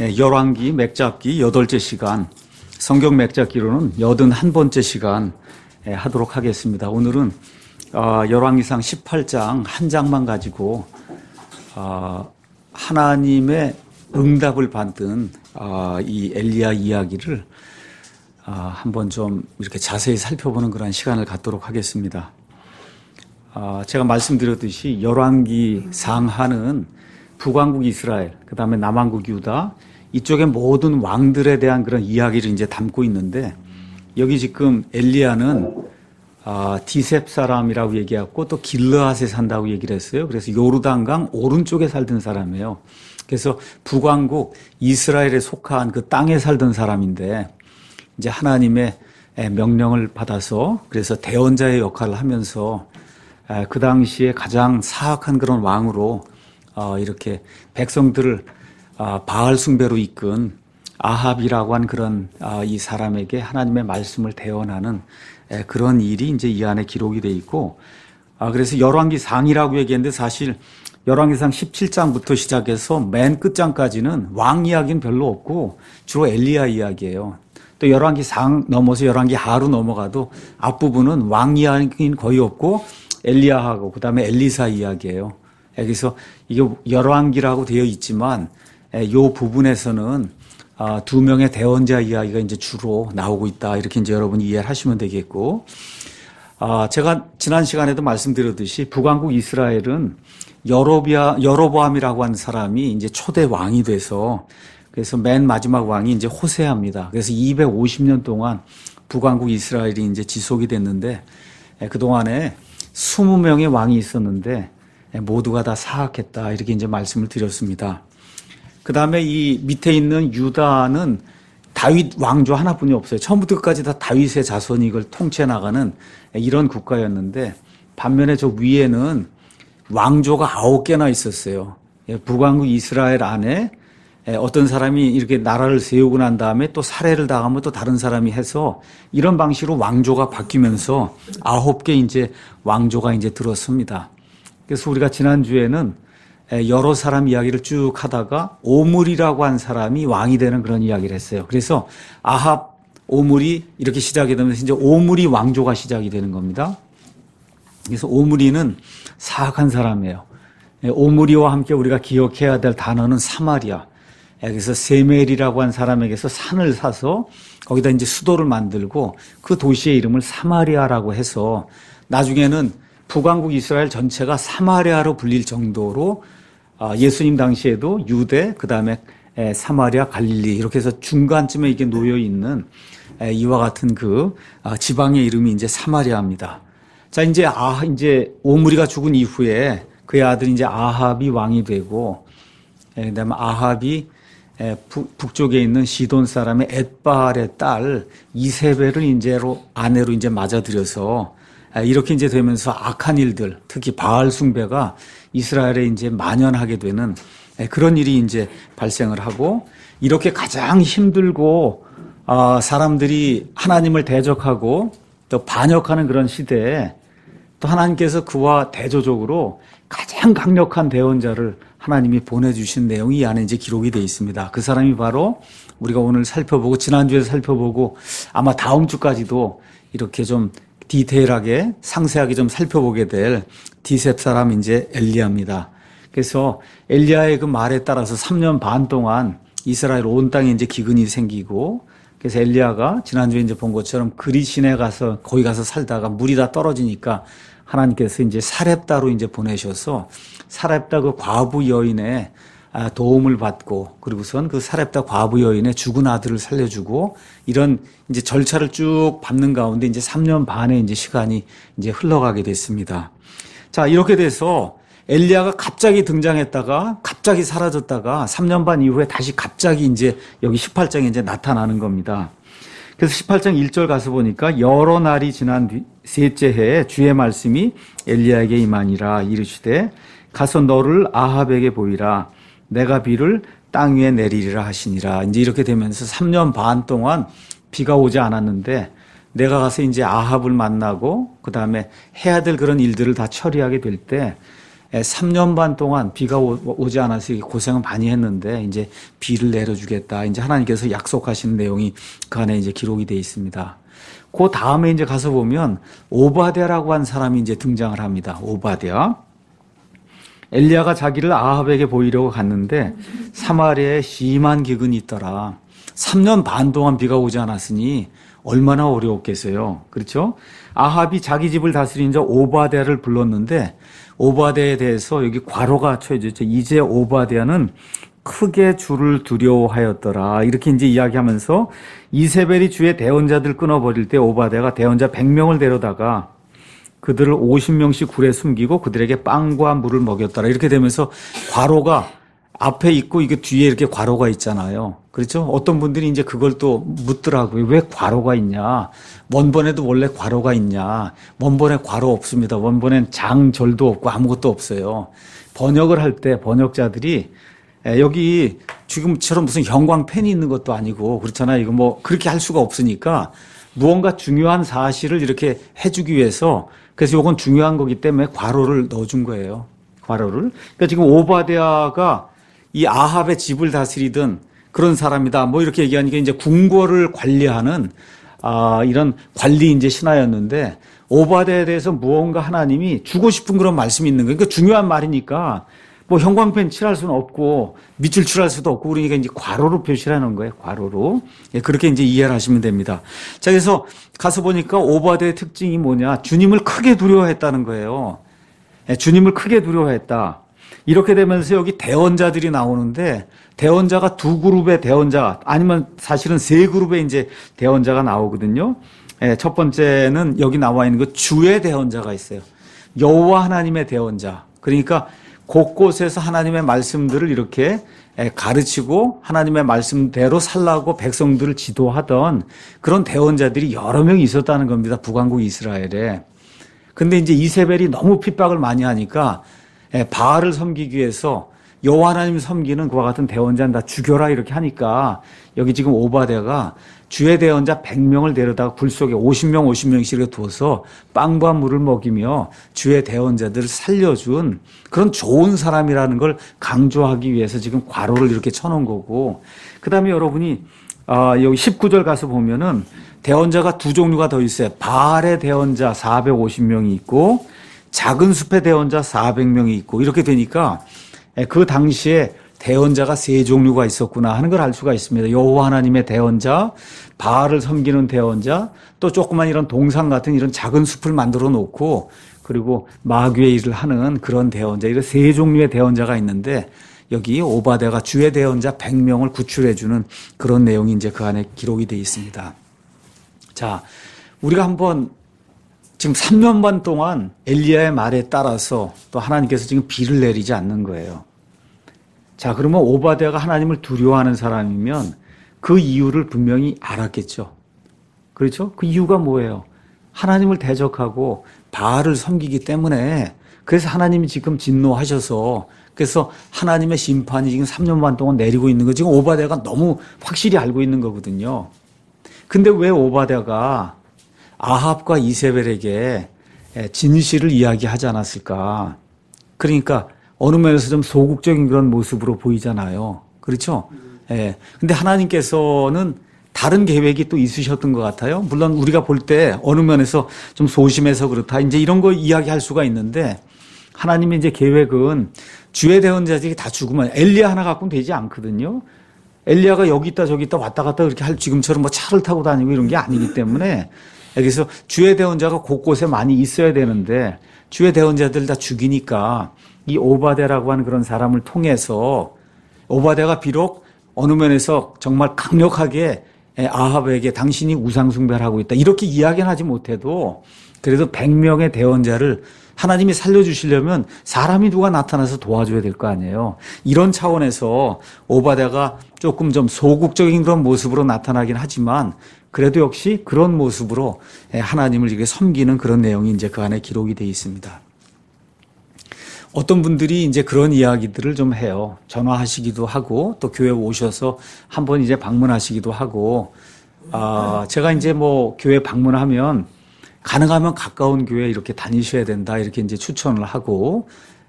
열왕기 맥잡기 8째 시간, 성경 맥잡기로는 81번째 시간 하도록 하겠습니다. 오늘은 열왕기상 18장 한 장만 가지고 하나님의 응답을 받은 이 엘리야 이야기를 한번 좀 이렇게 자세히 살펴보는 그런 시간을 갖도록 하겠습니다. 제가 말씀드렸듯이 열왕기 상하는 북왕국 이스라엘, 그 다음에 남왕국 유다, 이쪽의 모든 왕들에 대한 그런 이야기를 이제 담고 있는데, 여기 지금 엘리야는 디셉 사람이라고 얘기했고, 또 길르앗에 산다고 얘기를 했어요. 그래서 요르단강 오른쪽에 살던 사람이에요. 그래서 북왕국 이스라엘에 속한 그 땅에 살던 사람인데, 이제 하나님의 명령을 받아서 그래서 대언자의 역할을 하면서 그 당시에 가장 사악한 그런 왕으로 이렇게 백성들을 바알 숭배로 이끈 아합이라고 한 그런 이 사람에게 하나님의 말씀을 대언하는 그런 일이 이제 이 안에 기록이 돼 있고, 그래서 열왕기상이라고 얘기했는데 사실 열왕기상 17장부터 시작해서 맨 끝장까지는 왕 이야기는 별로 없고 주로 엘리야 이야기예요. 또 열왕기상 넘어서 열왕기하로 넘어가도 앞부분은 왕 이야기는 거의 없고 엘리야하고 그다음에 엘리사 이야기예요. 그래서 이게 열왕기라고 되어 있지만 이 부분에서는 두 명의 대언자 이야기가 이제 주로 나오고 있다, 이렇게 이제 여러분이 이해를 하시면 되겠고, 제가 지난 시간에도 말씀드렸듯이 북왕국 이스라엘은 여로보암이라고 하는 사람이 이제 초대 왕이 돼서, 그래서 맨 마지막 왕이 이제 호세아입니다. 그래서 250년 동안 북왕국 이스라엘이 이제 지속이 됐는데, 그 동안에 20명의 왕이 있었는데 모두가 다 사악했다, 이렇게 이제 말씀을 드렸습니다. 그 다음에 이 밑에 있는 유다는 다윗 왕조 하나뿐이 없어요. 처음부터 끝까지 다 다윗의 자손이 이걸 통치해 나가는 이런 국가였는데, 반면에 저 위에는 왕조가 9개나 있었어요. 북왕국 이스라엘 안에 어떤 사람이 이렇게 나라를 세우고 난 다음에 또 살해를 당하면 또 다른 사람이 해서 이런 방식으로 왕조가 바뀌면서 9개 이제 왕조가 이제 들었습니다. 그래서 우리가 지난주에는 여러 사람 이야기를 쭉 하다가 오므리라고 한 사람이 왕이 되는 그런 이야기를 했어요. 그래서 아합, 오므리 이렇게 시작이 되면서 이제 오므리 왕조가 시작이 되는 겁니다. 그래서 오므리는 사악한 사람이에요. 오므리와 함께 우리가 기억해야 될 단어는 사마리아. 그래서 세멜이라고 한 사람에게서 산을 사서 거기다 이제 수도를 만들고 그 도시의 이름을 사마리아라고 해서 나중에는 북왕국 이스라엘 전체가 사마리아로 불릴 정도로 예수님 당시에도 유대, 그 다음에 사마리아, 갈릴리 이렇게 해서 중간쯤에 이게 놓여 있는 이와 같은 그 지방의 이름이 이제 사마리아입니다. 자, 이제 오므리가 죽은 이후에 그의 아들 이제 아합이 왕이 되고, 그다음에 아합이 북쪽에 있는 시돈 사람의 엣바알의 딸 이세벨을 이제로 아내로 이제 맞아들여서 이렇게 이제 되면서 악한 일들, 특히 바알 숭배가 이스라엘에 이제 만연하게 되는 그런 일이 이제 발생을 하고, 이렇게 가장 힘들고 사람들이 하나님을 대적하고 또 반역하는 그런 시대에 또 하나님께서 그와 대조적으로 가장 강력한 대언자를 하나님이 보내주신 내용이 이 안에 이제 기록이 되어 있습니다. 그 사람이 바로 우리가 오늘 살펴보고 지난주에 살펴보고 아마 다음 주까지도 이렇게 좀 디테일하게 상세하게 좀 살펴보게 될 디셉 사람 이제 엘리야입니다. 그래서 엘리야의 그 말에 따라서 3년 반 동안 이스라엘 온 땅에 이제 기근이 생기고, 그래서 엘리야가 지난주에 이제 본 것처럼 그리신에 가서 거기 가서 살다가 물이 다 떨어지니까 하나님께서 이제 사렙다로 이제 보내셔서 사렙다 그 과부 여인의 도움을 받고, 그리고선 그 사렙다 과부 여인의 죽은 아들을 살려주고, 이런 이제 절차를 쭉 밟는 가운데 이제 3년 반의 이제 시간이 이제 흘러가게 됐습니다. 자, 이렇게 돼서 엘리야가 갑자기 등장했다가 갑자기 사라졌다가 3년 반 이후에 다시 갑자기 이제 여기 18장에 이제 나타나는 겁니다. 그래서 18장 1절 가서 보니까 여러 날이 지난 뒤 셋째 해에 주의 말씀이 엘리야에게 임하니라. 이르시되 가서 너를 아합에게 보이라. 내가 비를 땅 위에 내리리라 하시니라. 이제 이렇게 되면서 3년 반 동안 비가 오지 않았는데 내가 가서 이제 아합을 만나고 그 다음에 해야 될 그런 일들을 다 처리하게 될 때 3년 반 동안 비가 오지 않아서 고생을 많이 했는데 이제 비를 내려주겠다. 이제 하나님께서 약속하신 내용이 그 안에 이제 기록이 되어 있습니다. 그 다음에 이제 가서 보면 오바댜라고 한 사람이 이제 등장을 합니다. 오바댜. 엘리야가 자기를 아합에게 보이려고 갔는데 사마리아에 심한 기근이 있더라. 3년 반 동안 비가 오지 않았으니 얼마나 어려웠겠어요. 그렇죠? 아합이 자기 집을 다스린 자 오바댜를 불렀는데 오바댜에 대해서 여기 괄호가 쳐져 있죠. 이제 오바댜는 크게 주를 두려워하였더라. 이렇게 이제 이야기하면서 이세벨이 주의 대언자들 끊어버릴 때 오바댜가 대언자 100명을 데려다가 그들을 50명씩 굴에 숨기고 그들에게 빵과 물을 먹였더라. 이렇게 되면서 괄호가 앞에 있고 이게 뒤에 이렇게 괄호가 있잖아요. 그렇죠? 어떤 분들이 이제 그걸 또 묻더라고요. 왜 괄호가 있냐? 원본에도 원래 괄호가 있냐? 원본에 괄호 없습니다. 원본엔 장절도 없고 아무것도 없어요. 번역을 할 때 번역자들이 여기 지금처럼 무슨 형광펜이 있는 것도 아니고 그렇잖아요. 이거 뭐 그렇게 할 수가 없으니까 무언가 중요한 사실을 이렇게 해주기 위해서 그래서 이건 중요한 거기 때문에 괄호를 넣어준 거예요. 괄호를. 그러니까 지금 오바댜가 이 아합의 집을 다스리던 그런 사람이다. 뭐 이렇게 얘기하니까 이제 궁궐을 관리하는 이런 관리 이제 신하였는데 오바댜에 대해서 무언가 하나님이 주고 싶은 그런 말씀이 있는 거예요. 그러니까 중요한 말이니까 뭐 형광펜 칠할 수는 없고 밑줄 칠할 수도 없고 그러니까 이제 괄호로 표시를 하는 거예요. 괄호로. 예, 그렇게 이제 이해를 하시면 됩니다. 자, 그래서 가서 보니까 오바댜의 특징이 뭐냐? 주님을 크게 두려워했다는 거예요. 예, 주님을 크게 두려워했다. 이렇게 되면서 여기 대언자들이 나오는데 대언자가 두 그룹의 대언자 아니면 사실은 세 그룹의 이제 대언자가 나오거든요. 예, 첫 번째는 여기 나와 있는 그 주의 대언자가 있어요. 여호와 하나님의 대언자. 그러니까 곳곳에서 하나님의 말씀들을 이렇게 가르치고 하나님의 말씀대로 살라고 백성들을 지도하던 그런 대언자들이 여러 명이 있었다는 겁니다. 북왕국 이스라엘에. 근데 이제 이세벨이 너무 핍박을 많이 하니까 바알을 섬기기 위해서 여호와 하나님 섬기는 그와 같은 대언자는 다 죽여라 이렇게 하니까 여기 지금 오바댜가 주의 대언자 100명을 데려다가 굴 속에 50명씩 이렇게 둬서 빵과 물을 먹이며 주의 대언자들을 살려준 그런 좋은 사람이라는 걸 강조하기 위해서 지금 괄호를 이렇게 쳐놓은 거고 그 다음에 여러분이 여기 19절 가서 보면은 대언자가 두 종류가 더 있어요. 바알의 대언자 450명이 있고 작은 숲의 대언자 400명이 있고 이렇게 되니까 그 당시에 대언자가 세 종류가 있었구나 하는 걸 알 수가 있습니다. 여호와 하나님의 대언자, 바알을 섬기는 대언자, 또 조그만 이런 동상 같은 이런 작은 숲을 만들어 놓고 그리고 마귀의 일을 하는 그런 대언자, 이런 세 종류의 대언자가 있는데 여기 오바댜가 주의 대언자 100명을 구출해 주는 그런 내용이 이제 그 안에 기록이 되어 있습니다. 자, 우리가 한번 지금 3년 반 동안 엘리야의 말에 따라서 또 하나님께서 지금 비를 내리지 않는 거예요. 자, 그러면 오바댜가 하나님을 두려워하는 사람이면 그 이유를 분명히 알았겠죠. 그렇죠? 그 이유가 뭐예요? 하나님을 대적하고 바알을 섬기기 때문에 그래서 하나님이 지금 진노하셔서 그래서 하나님의 심판이 지금 3년 반 동안 내리고 있는 거 지금 오바댜가 너무 확실히 알고 있는 거거든요. 근데 왜 오바댜가 아합과 이세벨에게 진실을 이야기하지 않았을까? 그러니까 어느 면에서 좀 소극적인 그런 모습으로 보이잖아요. 그렇죠? 예. 근데 하나님께서는 다른 계획이 또 있으셨던 것 같아요. 물론 우리가 볼 때 어느 면에서 좀 소심해서 그렇다. 이제 이런 거 이야기할 수가 있는데 하나님의 이제 계획은 주의 대언자들이 다 죽으면 엘리야 하나 갖고는 되지 않거든요. 엘리야가 여기 있다 저기 있다 왔다 갔다 그렇게 할 지금처럼 뭐 차를 타고 다니고 이런 게 아니기 때문에 그래서 주의 대언자가 곳곳에 많이 있어야 되는데 주의 대언자들 다 죽이니까 이 오바댜라고 하는 그런 사람을 통해서 오바댜가 비록 어느 면에서 정말 강력하게 아합에게 당신이 우상숭배를 하고 있다 이렇게 이야기는 하지 못해도 그래도 100명의 대언자를 하나님이 살려주시려면 사람이 누가 나타나서 도와줘야 될 거 아니에요. 이런 차원에서 오바댜가 조금 좀 소극적인 그런 모습으로 나타나긴 하지만 그래도 역시 그런 모습으로 하나님을 이렇게 섬기는 그런 내용이 이제 그 안에 기록이 되어 있습니다. 어떤 분들이 이제 그런 이야기들을 좀 해요. 전화하시기도 하고 또 교회 오셔서 한번 이제 방문하시기도 하고 제가 이제 뭐 교회 방문하면 가능하면 가까운 교회 이렇게 다니셔야 된다 이렇게 이제 추천을 하고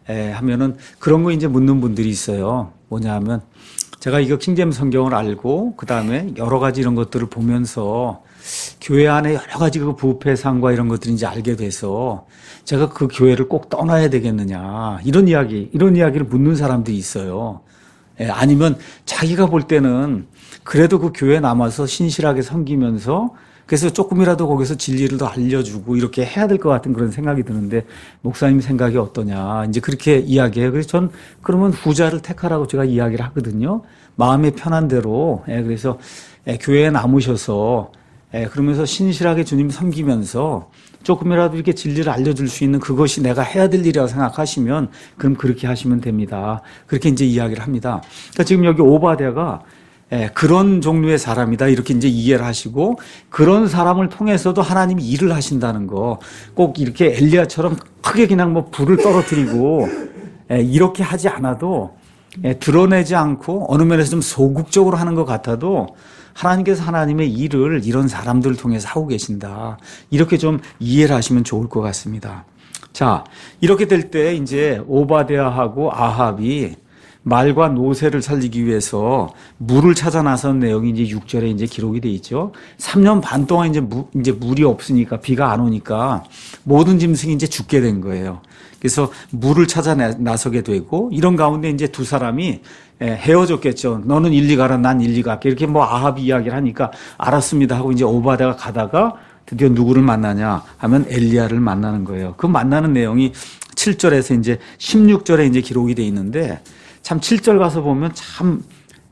하면은 그런 거 이제 묻는 분들이 있어요. 뭐냐 하면 제가 이거 킹제임스 성경을 알고 그다음에 여러 가지 이런 것들을 보면서 교회 안에 여러 가지 그 부패상과 이런 것들을 이제 알게 돼서 제가 그 교회를 꼭 떠나야 되겠느냐 이런 이야기를 묻는 사람들이 있어요. 아니면 자기가 볼 때는 그래도 그 교회에 남아서 신실하게 섬기면서 그래서 조금이라도 거기서 진리를 더 알려주고 이렇게 해야 될 것 같은 그런 생각이 드는데 목사님 생각이 어떠냐 이제 그렇게 이야기해요. 그래서 전 그러면 후자를 택하라고 제가 이야기를 하거든요. 마음의 편한 대로. 그래서 교회에 남으셔서 그러면서 신실하게 주님 섬기면서 조금이라도 이렇게 진리를 알려줄 수 있는 그것이 내가 해야 될 일이라고 생각하시면 그럼 그렇게 하시면 됩니다. 그렇게 이제 이야기를 합니다. 그러니까 지금 여기 오바댜가 그런 종류의 사람이다 이렇게 이제 이해를 하시고 그런 사람을 통해서도 하나님이 일을 하신다는 거 꼭 이렇게 엘리야처럼 크게 그냥 뭐 불을 떨어뜨리고 이렇게 하지 않아도 드러내지 않고 어느 면에서 좀 소극적으로 하는 것 같아도 하나님께서 하나님의 일을 이런 사람들을 통해서 하고 계신다. 이렇게 좀 이해를 하시면 좋을 것 같습니다. 자, 이렇게 될 때 이제 오바댜하고 아합이 말과 노새를 살리기 위해서 물을 찾아 나선 내용이 이제 6절에 이제 기록이 돼 있죠. 3년 반 동안 이제 물이 없으니까 비가 안 오니까 모든 짐승이 이제 죽게 된 거예요. 그래서 물을 찾아 나서게 되고 이런 가운데 이제 두 사람이 헤어졌겠죠. 너는 일리 가라, 난 일리 갈게. 이렇게 뭐 아합이 이야기를 하니까 알았습니다 하고 이제 오바댜가 가다가 드디어 누구를 만나냐 하면 엘리야를 만나는 거예요. 그 만나는 내용이 7절에서 이제 16절에 이제 기록이 돼 있는데 참 7절 가서 보면 참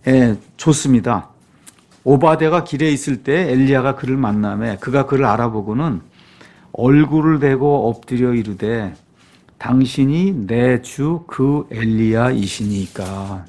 좋습니다. 오바댜가 길에 있을 때 엘리야가 그를 만나매 그가 그를 알아보고는 얼굴을 대고 엎드려 이르되 당신이 내 주 그 엘리야이시니까.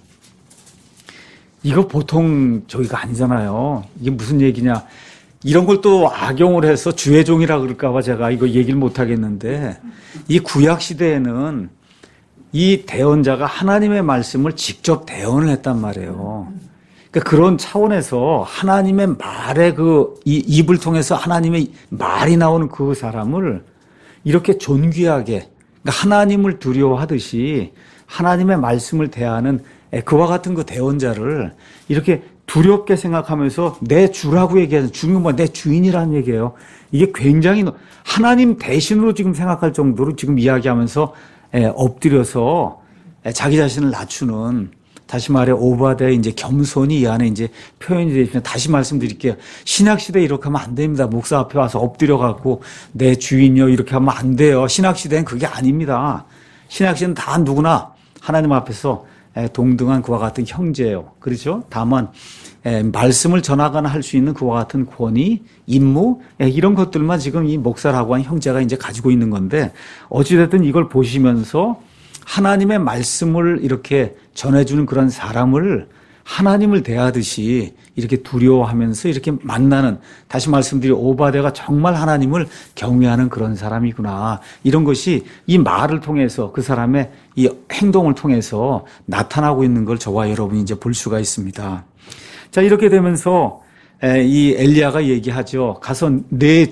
이거 보통 저희가 아니잖아요. 이게 무슨 얘기냐. 이런 걸 또 악용을 해서 주의 종이라 그럴까 봐 제가 이거 얘기를 못 하겠는데 이 구약 시대에는 이 대언자가 하나님의 말씀을 직접 대언을 했단 말이에요. 그러니까 그런 차원에서 하나님의 말의 이 입을 통해서 하나님의 말이 나오는 그 사람을 이렇게 존귀하게 그러니까 하나님을 두려워하듯이 하나님의 말씀을 대하는 그와 같은 그 대언자를 이렇게 두렵게 생각하면서 내 주라고 얘기하는 주는 뭐 내 주인이라는 얘기예요. 이게 굉장히 하나님 대신으로 지금 생각할 정도로 지금 이야기하면서 엎드려서 자기 자신을 낮추는 다시 말해 오바댜의 이제 겸손이 이 안에 이제 표현이 되어 있습니다. 다시 말씀드릴게요. 신약 시대에 이렇게 하면 안 됩니다. 목사 앞에 와서 엎드려 갖고 내 주인이요 이렇게 하면 안 돼요. 신약 시대는 그게 아닙니다. 신약 시대는 다 누구나 하나님 앞에서 동등한 그와 같은 형제예요. 그렇죠? 다만 말씀을 전하거나 할 수 있는 그와 같은 권위, 임무 이런 것들만 지금 이 목사라고 한 형제가 이제 가지고 있는 건데 어찌됐든 이걸 보시면서 하나님의 말씀을 이렇게 전해주는 그런 사람을 하나님을 대하듯이 이렇게 두려워하면서 이렇게 만나는 다시 말씀드린 오바댜가 정말 하나님을 경외하는 그런 사람이구나. 이런 것이 이 말을 통해서 그 사람의 이 행동을 통해서 나타나고 있는 걸 저와 여러분이 이제 볼 수가 있습니다. 자, 이렇게 되면서 이 엘리야가 얘기하죠. 가서 내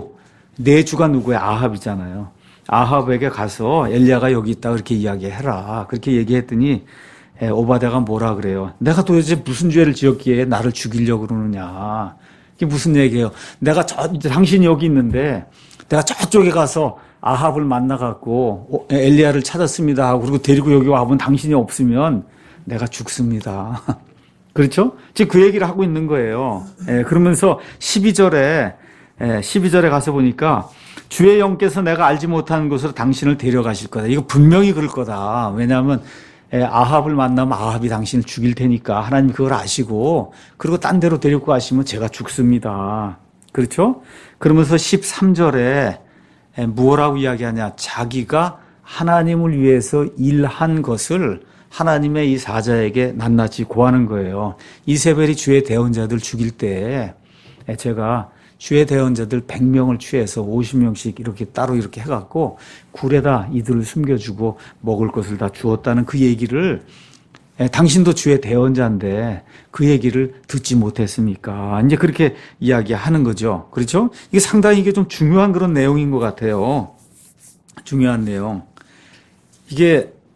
주가 누구야? 아합이잖아요. 아합에게 가서 엘리야가 여기 있다 그렇게 이야기해라. 그렇게 얘기했더니 오바댜가 뭐라 그래요? 내가 도대체 무슨 죄를 지었기에 나를 죽이려고 그러느냐. 이게 무슨 얘기예요? 내가 당신이 여기 있는데 내가 저쪽에 가서 아합을 만나갖고 엘리야를 찾았습니다 하고 그리고 데리고 여기 와보면 당신이 없으면 내가 죽습니다. 그렇죠? 지금 그 얘기를 하고 있는 거예요. 그러면서 12절에 가서 보니까 주의 영께서 내가 알지 못하는 곳으로 당신을 데려가실 거다. 이거 분명히 그럴 거다. 왜냐하면 아합을 만나면 아합이 당신을 죽일 테니까 하나님 그걸 아시고 그리고 딴 데로 데리고 가시면 제가 죽습니다. 그렇죠? 그러면서 13절에 뭐라고 이야기하냐. 자기가 하나님을 위해서 일한 것을 하나님의 이 사자에게 낱낱이 고하는 거예요. 이세벨이 주의 대언자들 죽일 때 제가 주의 대언자들 100명을 취해서 50명씩 이렇게 따로 이렇게 해갖고 굴에다 이들을 숨겨주고 먹을 것을 다 주었다는 그 얘기를 당신도 주의 대언자인데 그 얘기를 듣지 못했습니까? 이제 그렇게 이야기하는 거죠. 그렇죠? 이게 상당히 이게 좀 중요한 그런 내용인 것 같아요. 중요한 내용. 이게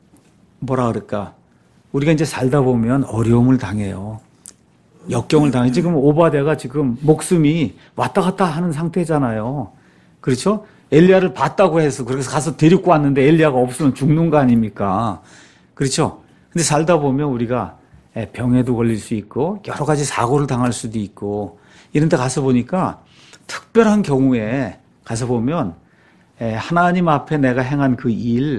뭐라 그럴까. 우리가 이제 살다 보면 어려움을 당해요. 역경을 당해. 지금 오바댜가 지금 목숨이 왔다 갔다 하는 상태잖아요. 그렇죠? 엘리야를 봤다고 해서 그래서 가서 데리고 왔는데 엘리야가 없으면 죽는 거 아닙니까? 그렇죠? 근데 살다 보면 우리가 병에도 걸릴 수 있고 여러 가지 사고를 당할 수도 있고 이런 데 가서 보니까 특별한 경우에 가서 보면 하나님 앞에 내가 행한 그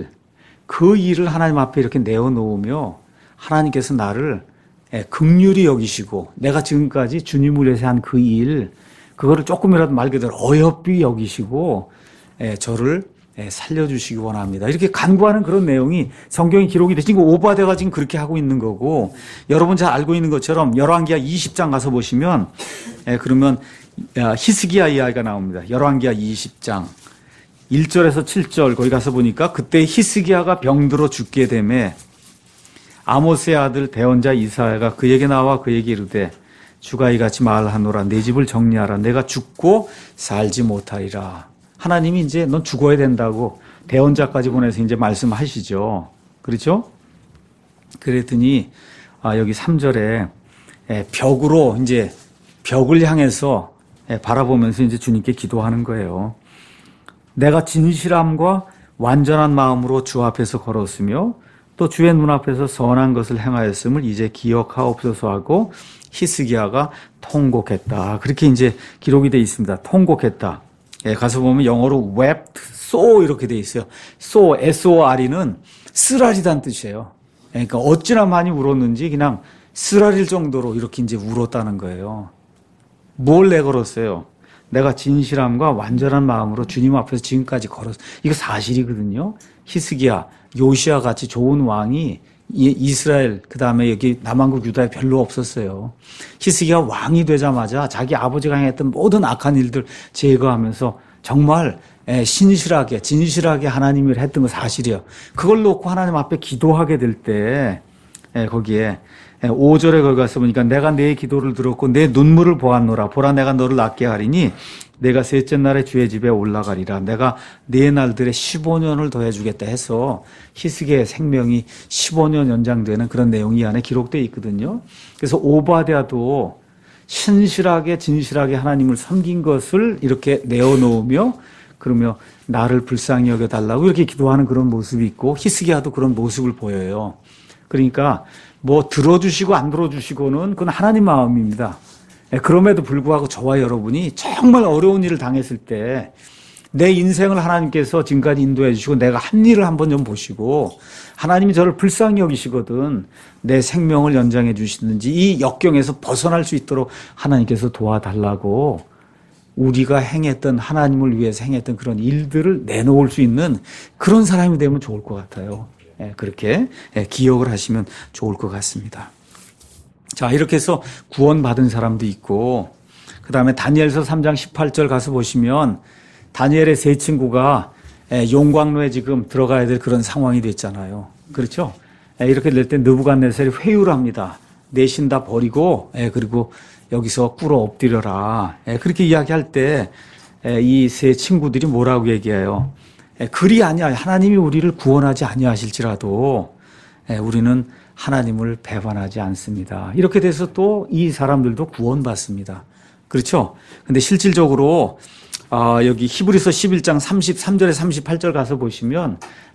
일을 하나님 앞에 이렇게 내어놓으며 하나님께서 나를 긍휼히 여기시고 내가 지금까지 주님을 위해서 한 그 그거를 조금이라도 말 그대로 어여삐 여기시고 저를 살려주시기 원합니다. 이렇게 간구하는 그런 내용이 성경에 기록이 되지. 지금 오바댜가 지금 그렇게 하고 있는 거고 여러분 잘 알고 있는 것처럼 열왕기하 20장 가서 보시면 그러면 히스기야 이야기가 나옵니다. 열왕기하 20장 1절에서 7절 거기 가서 보니까 그때 히스기야가 병들어 죽게 되매 아모스의 아들 대언자 이사야가 그에게 나와 그에게 이르되 주가 이같이 말하노라 내 집을 정리하라 내가 죽고 살지 못하리라. 하나님이 이제 넌 죽어야 된다고 대언자까지 보내서 이제 말씀하시죠. 그렇죠? 그랬더니 여기 3절에 벽으로 이제 벽을 향해서 바라보면서 이제 주님께 기도하는 거예요. 내가 진실함과 완전한 마음으로 주 앞에서 걸었으며 또 주의 눈앞에서 선한 것을 행하였음을 이제 기억하옵소서 하고 히스기야가 통곡했다. 그렇게 이제 기록이 되어 있습니다. 통곡했다. 가서 보면 영어로 wept so 이렇게 되어 있어요. so, S-O-R이는 쓰라리다는 뜻이에요. 그러니까 어찌나 많이 울었는지 그냥 쓰라릴 정도로 이렇게 이제 울었다는 거예요. 뭘 내걸었어요? 내가 진실함과 완전한 마음으로 주님 앞에서 지금까지 걸었어. 이거 사실이거든요. 히스기야, 요시야 같이 좋은 왕이 이스라엘 그다음에 여기 남한국 유다에 별로 없었어요. 히스기야 왕이 되자마자 자기 아버지가 행했던 모든 악한 일들 제거하면서 정말 신실하게 진실하게 하나님을 했던 거 사실이에요. 그걸 놓고 하나님 앞에 기도하게 될 때 거기에 5절에 거기 가서 보니까 내가 내 기도를 들었고 내 눈물을 보았노라. 보라 내가 너를 낫게 하리니 내가 셋째 날에 주의 집에 올라가리라. 내가 네 날들에 15년을 더해주겠다 해서 히스기야의 생명이 15년 연장되는 그런 내용이 이 안에 기록되어 있거든요. 그래서 오바댜도 신실하게 진실하게 하나님을 섬긴 것을 이렇게 내어놓으며 그러며 나를 불쌍히 여겨달라고 이렇게 기도하는 그런 모습이 있고 히스기야도 그런 모습을 보여요. 그러니까 뭐 들어주시고 안 들어주시고는 그건 하나님 마음입니다. 그럼에도 불구하고 저와 여러분이 정말 어려운 일을 당했을 때 내 인생을 하나님께서 지금까지 인도해 주시고 내가 한 일을 한번 좀 보시고 하나님이 저를 불쌍히 여기시거든 내 생명을 연장해 주시는지 이 역경에서 벗어날 수 있도록 하나님께서 도와달라고 우리가 행했던 하나님을 위해서 행했던 그런 일들을 내놓을 수 있는 그런 사람이 되면 좋을 것 같아요. 그렇게 기억을 하시면 좋을 것 같습니다. 자, 이렇게 해서 구원받은 사람도 있고 그 다음에 다니엘서 3장 18절 가서 보시면 다니엘의 세 친구가 용광로에 지금 들어가야 될 그런 상황이 됐잖아요. 그렇죠? 이렇게 될 때 느부갓네살이 회유를 합니다. 내 신 다 버리고 그리고 여기서 꿇어 엎드려라. 그렇게 이야기할 때 이 세 친구들이 뭐라고 얘기해요? 그리 아니야. 하나님이 우리를 구원하지 아니하실지라도 우리는 하나님을 배반하지 않습니다. 이렇게 돼서 또 이 사람들도 구원받습니다. 그렇죠? 근데 실질적으로 여기 히브리서 11장 33절에 38절 가서 보시면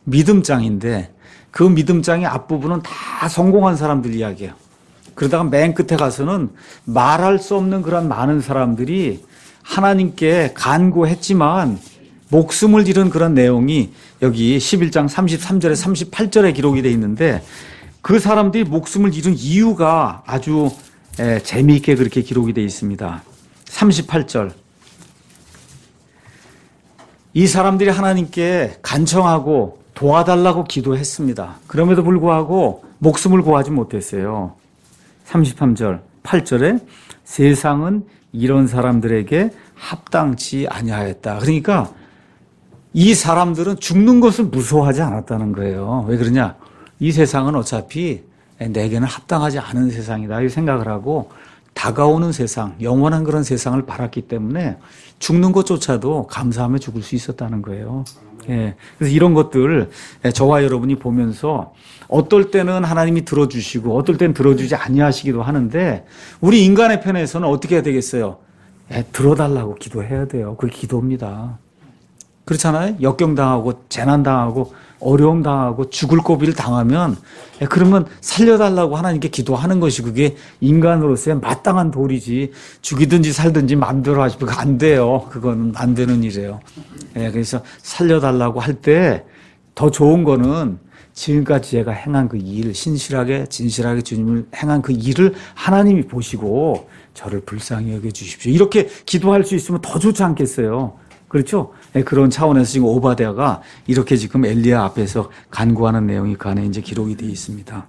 믿음장인데 그 믿음장의 앞부분은 다 성공한 사람들 이야기예요. 그러다가 맨 끝에 가서는 말할 수 없는 그런 많은 사람들이 하나님께 간구했지만 목숨을 잃은 그런 내용이 여기 11장 33절에 38절에 기록이 되어 있는데 그 사람들이 목숨을 잃은 이유가 아주 재미있게 그렇게 기록이 되어 있습니다. 38절. 이 사람들이 하나님께 간청하고 도와달라고 기도했습니다. 그럼에도 불구하고 목숨을 구하지 못했어요. 33절, 8절에 세상은 이런 사람들에게 합당치 아니하였다. 그러니까 이 사람들은 죽는 것을 무서워하지 않았다는 거예요. 왜 그러냐? 이 세상은 어차피 내게는 합당하지 않은 세상이다 이 생각을 하고 다가오는 세상, 영원한 그런 세상을 바랐기 때문에 죽는 것조차도 감사하며 죽을 수 있었다는 거예요. 예. 그래서 이런 것들 저와 여러분이 보면서 어떨 때는 하나님이 들어주시고 어떨 때는 들어주지 아니하시기도 하는데 우리 인간의 편에서는 어떻게 해야 되겠어요? 들어달라고 기도해야 돼요. 그게 기도입니다. 그렇잖아요. 역경당하고 재난당하고 어려움당하고 죽을 고비를 당하면 그러면 살려달라고 하나님께 기도하는 것이 그게 인간으로서의 마땅한 도리지 죽이든지 살든지 마음대로 하시면 안 돼요. 그건 안 되는 일이에요. 그래서 살려달라고 할 때 더 좋은 거는 지금까지 제가 행한 그 일, 신실하게 진실하게 주님을 행한 그 일을 하나님이 보시고 저를 불쌍히 여겨주십시오. 이렇게 기도할 수 있으면 더 좋지 않겠어요? 그렇죠? 그런 차원에서 지금 오바댜가 이렇게 지금 엘리야 앞에서 간구하는 내용이 그 안에 이제 기록이 되어 있습니다.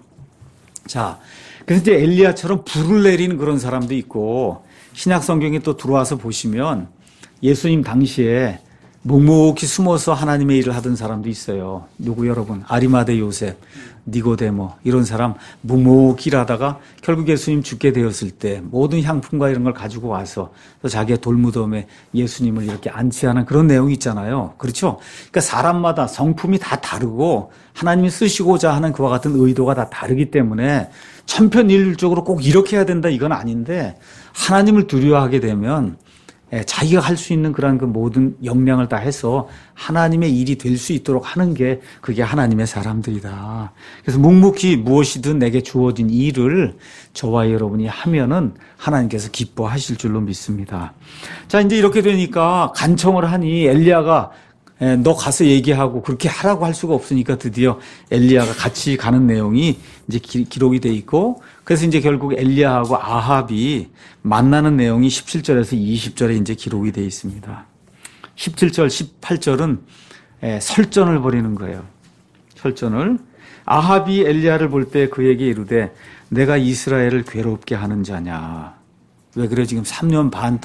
자, 그래서 이제 엘리야처럼 불을 내리는 그런 사람도 있고 신약 성경에 또 들어와서 보시면 예수님 당시에 묵묵히 숨어서 하나님의 일을 하던 사람도 있어요. 누구 여러분? 아리마대 요셉, 니고데모 이런 사람 묵묵히 일하다가 결국 예수님 죽게 되었을 때 모든 향품과 이런 걸 가지고 와서 또 자기의 돌무덤에 예수님을 이렇게 안치하는 그런 내용이 있잖아요. 그렇죠? 그러니까 사람마다 성품이 다 다르고 하나님이 쓰시고자 하는 그와 같은 의도가 다 다르기 때문에 천편일률적으로 꼭 이렇게 해야 된다 이건 아닌데 하나님을 두려워하게 되면 자기가 할 수 있는 그런 그 모든 역량을 다 해서 하나님의 일이 될 수 있도록 하는 게 그게 하나님의 사람들이다. 그래서 묵묵히 무엇이든 내게 주어진 일을 저와 여러분이 하면은 하나님께서 기뻐하실 줄로 믿습니다. 자, 이제 이렇게 되니까 간청을 하니 엘리야가 너 가서 얘기하고 그렇게 하라고 할 수가 없으니까 드디어 엘리야가 같이 가는 내용이 이제 기록이 돼 있고 그래서 이제 결국 엘리야하고 아합이 만나는 내용이 17절에서 20절에 이제 기록이 돼 있습니다. 17절, 18절은 설전을 벌이는 거예요. 설전을. 아합이 엘리야를 볼 때 그에게 이르되 내가 이스라엘을 괴롭게 하는 자냐. 왜 그래 지금 3년 반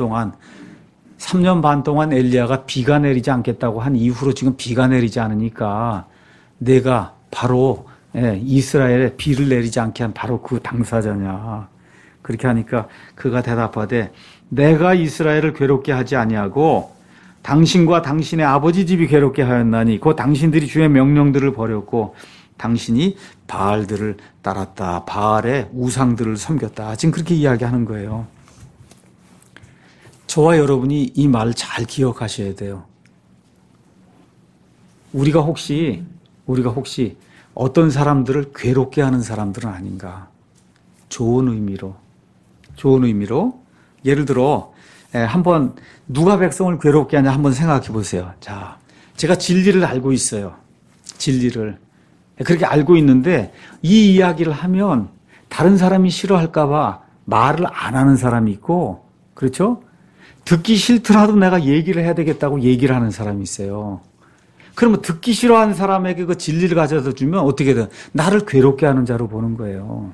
동안 엘리야가 비가 내리지 않겠다고 한 이후로 지금 비가 내리지 않으니까 내가 바로 이스라엘에 비를 내리지 않게 한 바로 그 당사자냐. 그렇게 하니까 그가 대답하되 내가 이스라엘을 괴롭게 하지 아니하고 당신과 당신의 아버지 집이 괴롭게 하였나니 곧 당신들이 주의 명령들을 버렸고 당신이 바알들을 따랐다. 바알의 우상들을 섬겼다. 지금 그렇게 이야기하는 거예요. 저와 여러분이 이 말을 잘 기억하셔야 돼요. 우리가 혹시 어떤 사람들을 괴롭게 하는 사람들은 아닌가. 좋은 의미로 예를 들어 한번 누가 백성을 괴롭게 하냐 한번 생각해 보세요. 자, 제가 진리를 알고 있어요. 진리를. 그렇게 알고 있는데 이 이야기를 하면 다른 사람이 싫어할까 봐 말을 안 하는 사람이 있고 그렇죠? 듣기 싫더라도 내가 얘기를 해야 되겠다고 얘기를 하는 사람이 있어요. 그러면 듣기 싫어하는 사람에게 그 진리를 가져다 주면 어떻게든 나를 괴롭게 하는 자로 보는 거예요.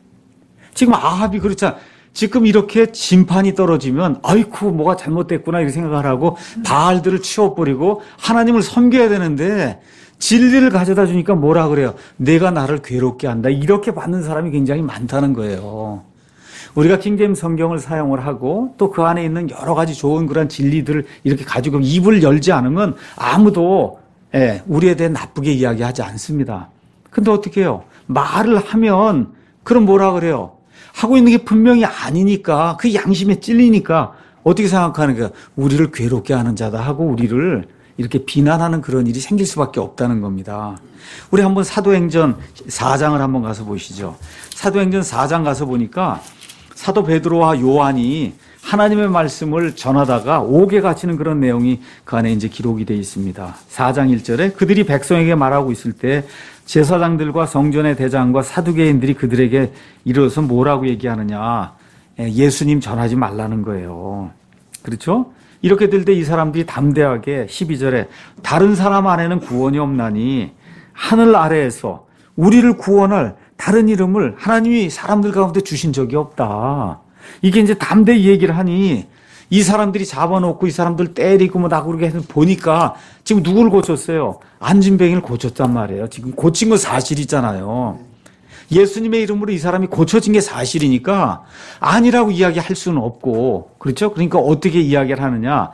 지금 아합이 그렇잖아. 지금 이렇게 심판이 떨어지면 아이쿠 뭐가 잘못됐구나 이렇게 생각을 하고 바알들을 치워버리고 하나님을 섬겨야 되는데 진리를 가져다 주니까 뭐라 그래요? 내가 나를 괴롭게 한다. 이렇게 받는 사람이 굉장히 많다는 거예요. 우리가 킹제임스 성경을 사용을 하고 또 그 안에 있는 여러 가지 좋은 그런 진리들을 이렇게 가지고 입을 열지 않으면 아무도 우리에 대해 나쁘게 이야기하지 않습니다. 근데 어떻게 해요? 말을 하면 그럼 뭐라 그래요? 하고 있는 게 분명히 아니니까 그 양심에 찔리니까 어떻게 생각하는 거야? 우리를 괴롭게 하는 자다 하고 우리를 이렇게 비난하는 그런 일이 생길 수밖에 없다는 겁니다. 우리 한번 사도행전 4장을 한번 가서 보시죠. 사도행전 4장 가서 보니까 사도 베드로와 요한이 하나님의 말씀을 전하다가 옥에 갇히는 그런 내용이 그 안에 이제 기록이 되어 있습니다. 4장 1절에 그들이 백성에게 말하고 있을 때 제사장들과 성전의 대장과 사두개인들이 그들에게 이르러서 뭐라고 얘기하느냐. 예수님 전하지 말라는 거예요. 그렇죠? 이렇게 될 때 이 사람들이 담대하게 12절에 다른 사람 안에는 구원이 없나니 하늘 아래에서 우리를 구원할 다른 이름을 하나님이 사람들 가운데 주신 적이 없다. 이게 이제 담대히 얘기를 하니 이 사람들이 잡아놓고 이 사람들 때리고 뭐 나그러게 해서 보니까 지금 누구를 고쳤어요? 안진뱅이를 고쳤단 말이에요. 지금 고친 건 사실이잖아요. 예수님의 이름으로 이 사람이 고쳐진 게 사실이니까 아니라고 이야기할 수는 없고 그렇죠? 그러니까 어떻게 이야기를 하느냐?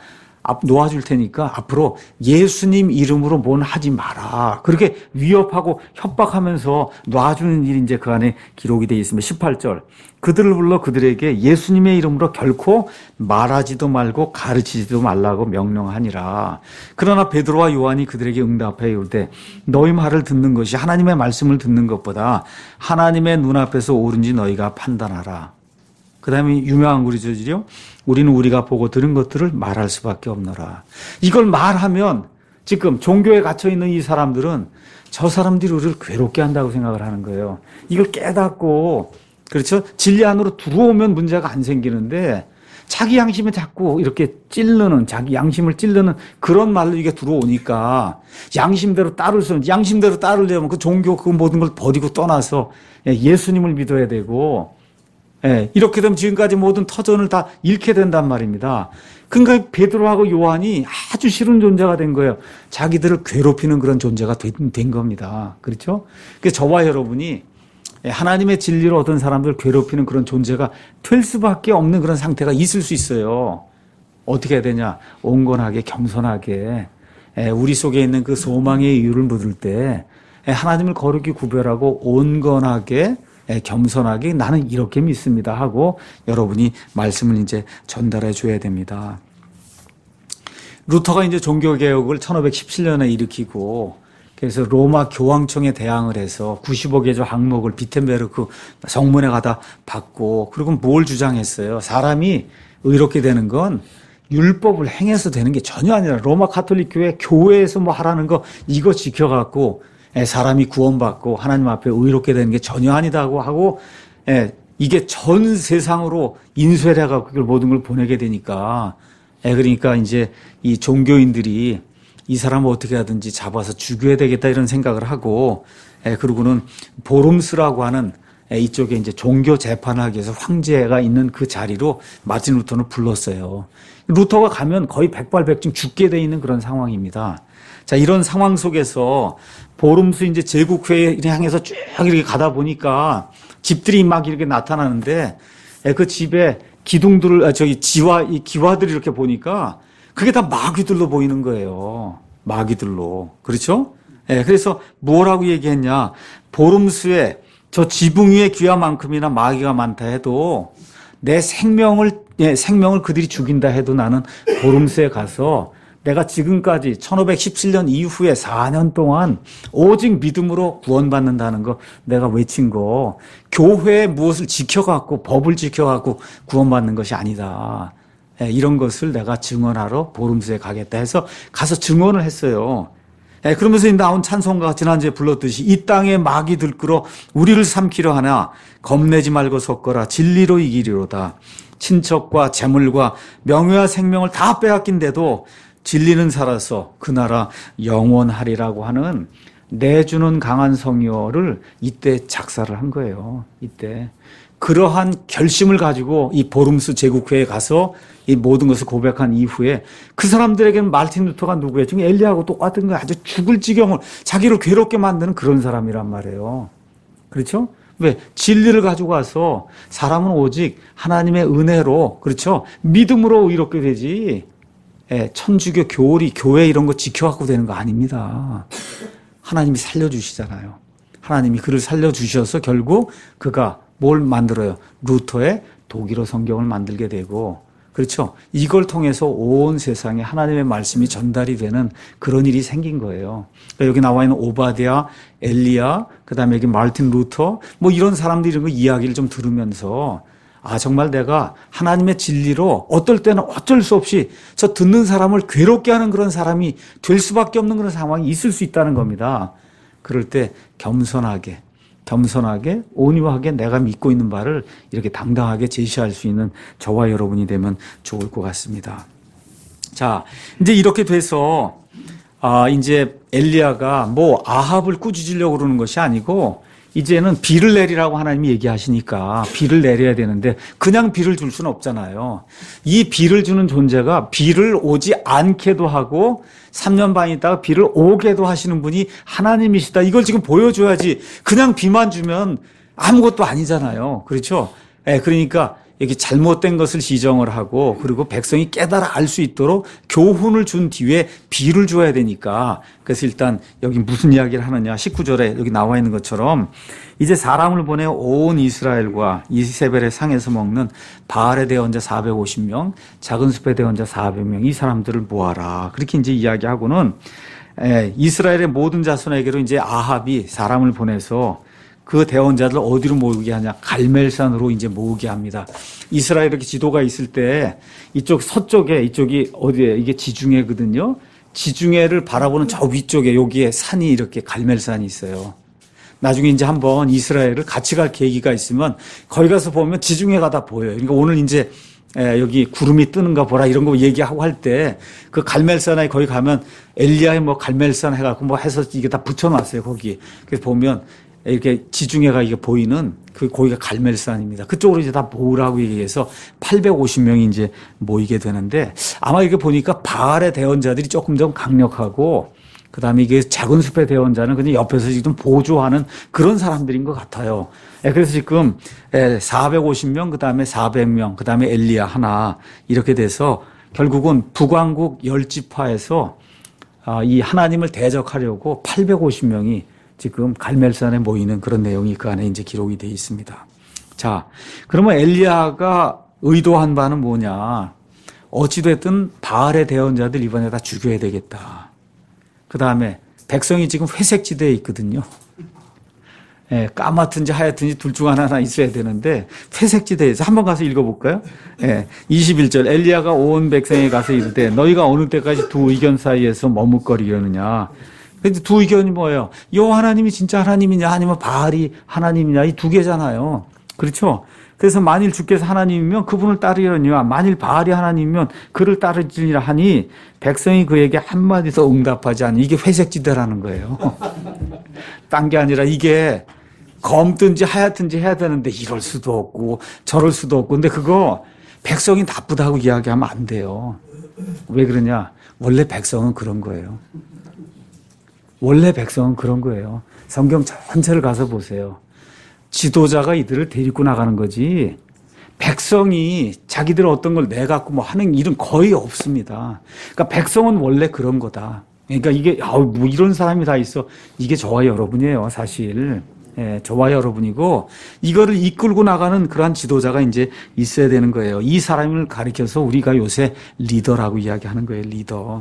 놓아줄 테니까 앞으로 예수님 이름으로 뭔 하지 마라. 그렇게 위협하고 협박하면서 놔주는 일이 이제 그 안에 기록이 되어 있습니다. 18절. 그들을 불러 그들에게 예수님의 이름으로 결코 말하지도 말고 가르치지도 말라고 명령하니라. 그러나 베드로와 요한이 그들에게 응답하여 이르되 너희 말을 듣는 것이 하나님의 말씀을 듣는 것보다 하나님의 눈앞에서 옳은지 너희가 판단하라. 그 다음에 유명한 구절이죠. 우리는 우리가 보고 들은 것들을 말할 수밖에 없노라. 이걸 말하면 지금 종교에 갇혀있는 이 사람들은 저 사람들이 우리를 괴롭게 한다고 생각을 하는 거예요. 이걸 깨닫고 그렇죠? 진리 안으로 들어오면 문제가 안 생기는데 자기 양심에 자꾸 이렇게 찌르는 자기 양심을 찌르는 그런 말로 이게 들어오니까 양심대로 따르려면 그 종교 그 모든 걸 버리고 떠나서 예수님을 믿어야 되고 이렇게 되면 지금까지 모든 터전을 다 잃게 된단 말입니다. 그러니까 베드로하고 요한이 아주 싫은 존재가 된 거예요. 자기들을 괴롭히는 그런 존재가 된 겁니다. 그렇죠? 그래서 저와 여러분이 하나님의 진리로 어떤 사람들 괴롭히는 그런 존재가 될 수밖에 없는 그런 상태가 있을 수 있어요. 어떻게 해야 되냐? 온건하게 겸손하게 우리 속에 있는 그 소망의 이유를 묻을 때 하나님을 거룩히 구별하고 온건하게 겸손하게 나는 이렇게 믿습니다 하고 여러분이 말씀을 이제 전달해 줘야 됩니다. 루터가 이제 종교개혁을 1517년에 일으키고 그래서 로마 교황청에 대항을 해서 95개조 항목을 비텐베르크 성문에 가다 받고 그리고 뭘 주장했어요. 사람이 의롭게 되는 건 율법을 행해서 되는 게 전혀 아니라 로마 가톨릭 교회에서 뭐 하라는 거 이거 지켜갖고 사람이 구원받고 하나님 앞에 의롭게 되는 게 전혀 아니다고 하고 이게 전 세상으로 인쇄를 해갖고 그걸 모든 걸 보내게 되니까 그러니까 이제 이 종교인들이 이 사람을 어떻게 하든지 잡아서 죽여야 되겠다 이런 생각을 하고 그리고는 보름스라고 하는 이쪽에 이제 종교 재판을 하기 위해서 황제가 있는 그 자리로 마틴 루터를 불렀어요. 루터가 가면 거의 백발백중 죽게 돼 있는 그런 상황입니다. 자, 이런 상황 속에서 보름수 이제 제국회에 향해서 쭉 이렇게 가다 보니까 집들이 막 이렇게 나타나는데 그 집에 기둥들을 이 기와들이 이렇게 보니까 그게 다 마귀들로 보이는 거예요. 마귀들로. 그렇죠? 그래서 뭐라고 얘기했냐. 보름수에 저 지붕 위에 귀화만큼이나 마귀가 많다 해도 내 생명을 그들이 죽인다 해도 나는 보름수에 가서 내가 지금까지 1517년 이후에 4년 동안 오직 믿음으로 구원받는다는 거 내가 외친 거 교회에 무엇을 지켜갖고 법을 지켜갖고 구원받는 것이 아니다. 이런 것을 내가 증언하러 보름수에 가겠다 해서 가서 증언을 했어요. 그러면서 나온 찬송가가 지난주에 불렀듯이 이 땅에 마귀 들끓어 우리를 삼키려 하나 겁내지 말고 섰거라 진리로 이기리로다. 친척과 재물과 명예와 생명을 다 빼앗긴데도 진리는 살아서 그 나라 영원하리라고 하는 내주는 강한 성요를 이때 작사를 한 거예요. 이때. 그러한 결심을 가지고 이 보름수 제국회에 가서 이 모든 것을 고백한 이후에 그 사람들에게는 마틴 루터가 누구예요? 지금 엘리야하고 똑같은 거예요. 아주 죽을 지경을 자기를 괴롭게 만드는 그런 사람이란 말이에요. 그렇죠? 왜? 진리를 가지고 와서 사람은 오직 하나님의 은혜로 그렇죠? 믿음으로 의롭게 되지 천주교 교회 이런 거 지켜갖고 되는 거 아닙니다. 하나님이 살려주시잖아요. 하나님이 그를 살려주셔서 결국 그가 뭘 만들어요? 루터의 독일어 성경을 만들게 되고 그렇죠? 이걸 통해서 온 세상에 하나님의 말씀이 전달이 되는 그런 일이 생긴 거예요. 그러니까 여기 나와 있는 오바댜, 엘리야, 그다음에 여기 마틴 루터 뭐 이런 사람들이 이런 거 이야기를 좀 들으면서 정말 내가 하나님의 진리로 어떨 때는 어쩔 수 없이 저 듣는 사람을 괴롭게 하는 그런 사람이 될 수밖에 없는 그런 상황이 있을 수 있다는 겁니다. 그럴 때 겸손하게 온유하게 내가 믿고 있는 바를 이렇게 당당하게 제시할 수 있는 저와 여러분이 되면 좋을 것 같습니다. 자, 이제 이렇게 돼서 이제 엘리야가 뭐 아합을 꾸짖으려고 그러는 것이 아니고 이제는 비를 내리라고 하나님이 얘기하시니까 비를 내려야 되는데 그냥 비를 줄 수는 없잖아요. 이 비를 주는 존재가 비를 오지 않게도 하고 3년 반 있다가 비를 오게도 하시는 분이 하나님이시다. 이걸 지금 보여줘야지 그냥 비만 주면 아무것도 아니잖아요. 그렇죠? 그러니까 여기 잘못된 것을 지정을 하고 그리고 백성이 깨달아 알 수 있도록 교훈을 준 뒤에 비를 줘야 되니까 그래서 일단 여기 무슨 이야기를 하느냐 19절에 여기 나와 있는 것처럼 이제 사람을 보내 온 이스라엘과 이세벨의 상에서 먹는 바알의 대언자 450명 작은 숲의 대언자 400명 이 사람들을 모아라 그렇게 이제 이야기하고는 이스라엘의 모든 자손에게로 이제 아합이 사람을 보내서 그 대원자들 어디로 모으게 하냐? 갈멜산으로 이제 모으게 합니다. 이스라엘 이렇게 지도가 있을 때 이쪽 서쪽에 이쪽이 어디에 이게 지중해거든요. 지중해를 바라보는 저 위쪽에 여기에 산이 이렇게 갈멜산이 있어요. 나중에 이제 한번 이스라엘을 같이 갈 계기가 있으면 거기 가서 보면 지중해가 다 보여요. 그러니까 오늘 이제 여기 구름이 뜨는가 보라 이런 거 얘기하고 할 때 그 갈멜산에 거기 가면 엘리야의 뭐 갈멜산 해갖고 뭐 해서 이게 다 붙여놨어요. 거기. 그래서 보면 이렇게 지중해가 이게 보이는 거기가 갈멜산입니다. 그쪽으로 이제 다 모으라고 얘기해서 850명이 이제 모이게 되는데 아마 이렇게 보니까 바알의 대언자들이 조금 더 강력하고 그다음에 이게 작은 숲의 대언자는 그냥 옆에서 지금 보조하는 그런 사람들인 것 같아요. 그래서 지금 450명, 그다음에 400명, 그다음에 엘리야 하나 이렇게 돼서 결국은 북왕국 10지파에서 이 하나님을 대적하려고 850명이 지금 갈멜산에 모이는 그런 내용이 그 안에 이제 기록이 되어 있습니다. 자, 그러면 엘리야가 의도한 바는 뭐냐? 어찌됐든 바알의 대언자들 이번에 다 죽여야 되겠다. 그 다음에 백성이 지금 회색지대에 있거든요. 까맣든지 하얗든지 둘 중 하나 있어야 되는데 회색지대에서 한번 가서 읽어볼까요? 21절 엘리야가 온 백성에 가서 이르되 너희가 어느 때까지 두 의견 사이에서 머뭇거리려느냐? 근데 두 의견이 뭐예요? 여호와 하나님이 진짜 하나님이냐 아니면 바알이 하나님이냐 이 두 개잖아요. 그렇죠? 그래서 만일 주께서 하나님이면 그분을 따르려니와 만일 바알이 하나님이면 그를 따르지니라 하니 백성이 그에게 한마디도 응답하지 않니 이게 회색지대라는 거예요. 딴 게 아니라 이게 검든지 하얗든지 해야 되는데 이럴 수도 없고 저럴 수도 없고 근데 그거 백성이 나쁘다고 이야기하면 안 돼요. 왜 그러냐? 원래 백성은 그런 거예요. 원래 백성은 그런 거예요. 성경 전체를 가서 보세요. 지도자가 이들을 데리고 나가는 거지 백성이 자기들 어떤 걸 내갖고 뭐 하는 일은 거의 없습니다. 그러니까 백성은 원래 그런 거다. 그러니까 이게 뭐 이런 사람이 다 있어. 이게 저와 여러분이에요, 사실. 저와 여러분이고 이거를 이끌고 나가는 그러한 지도자가 이제 있어야 되는 거예요. 이 사람을 가리켜서 우리가 요새 리더라고 이야기하는 거예요, 리더.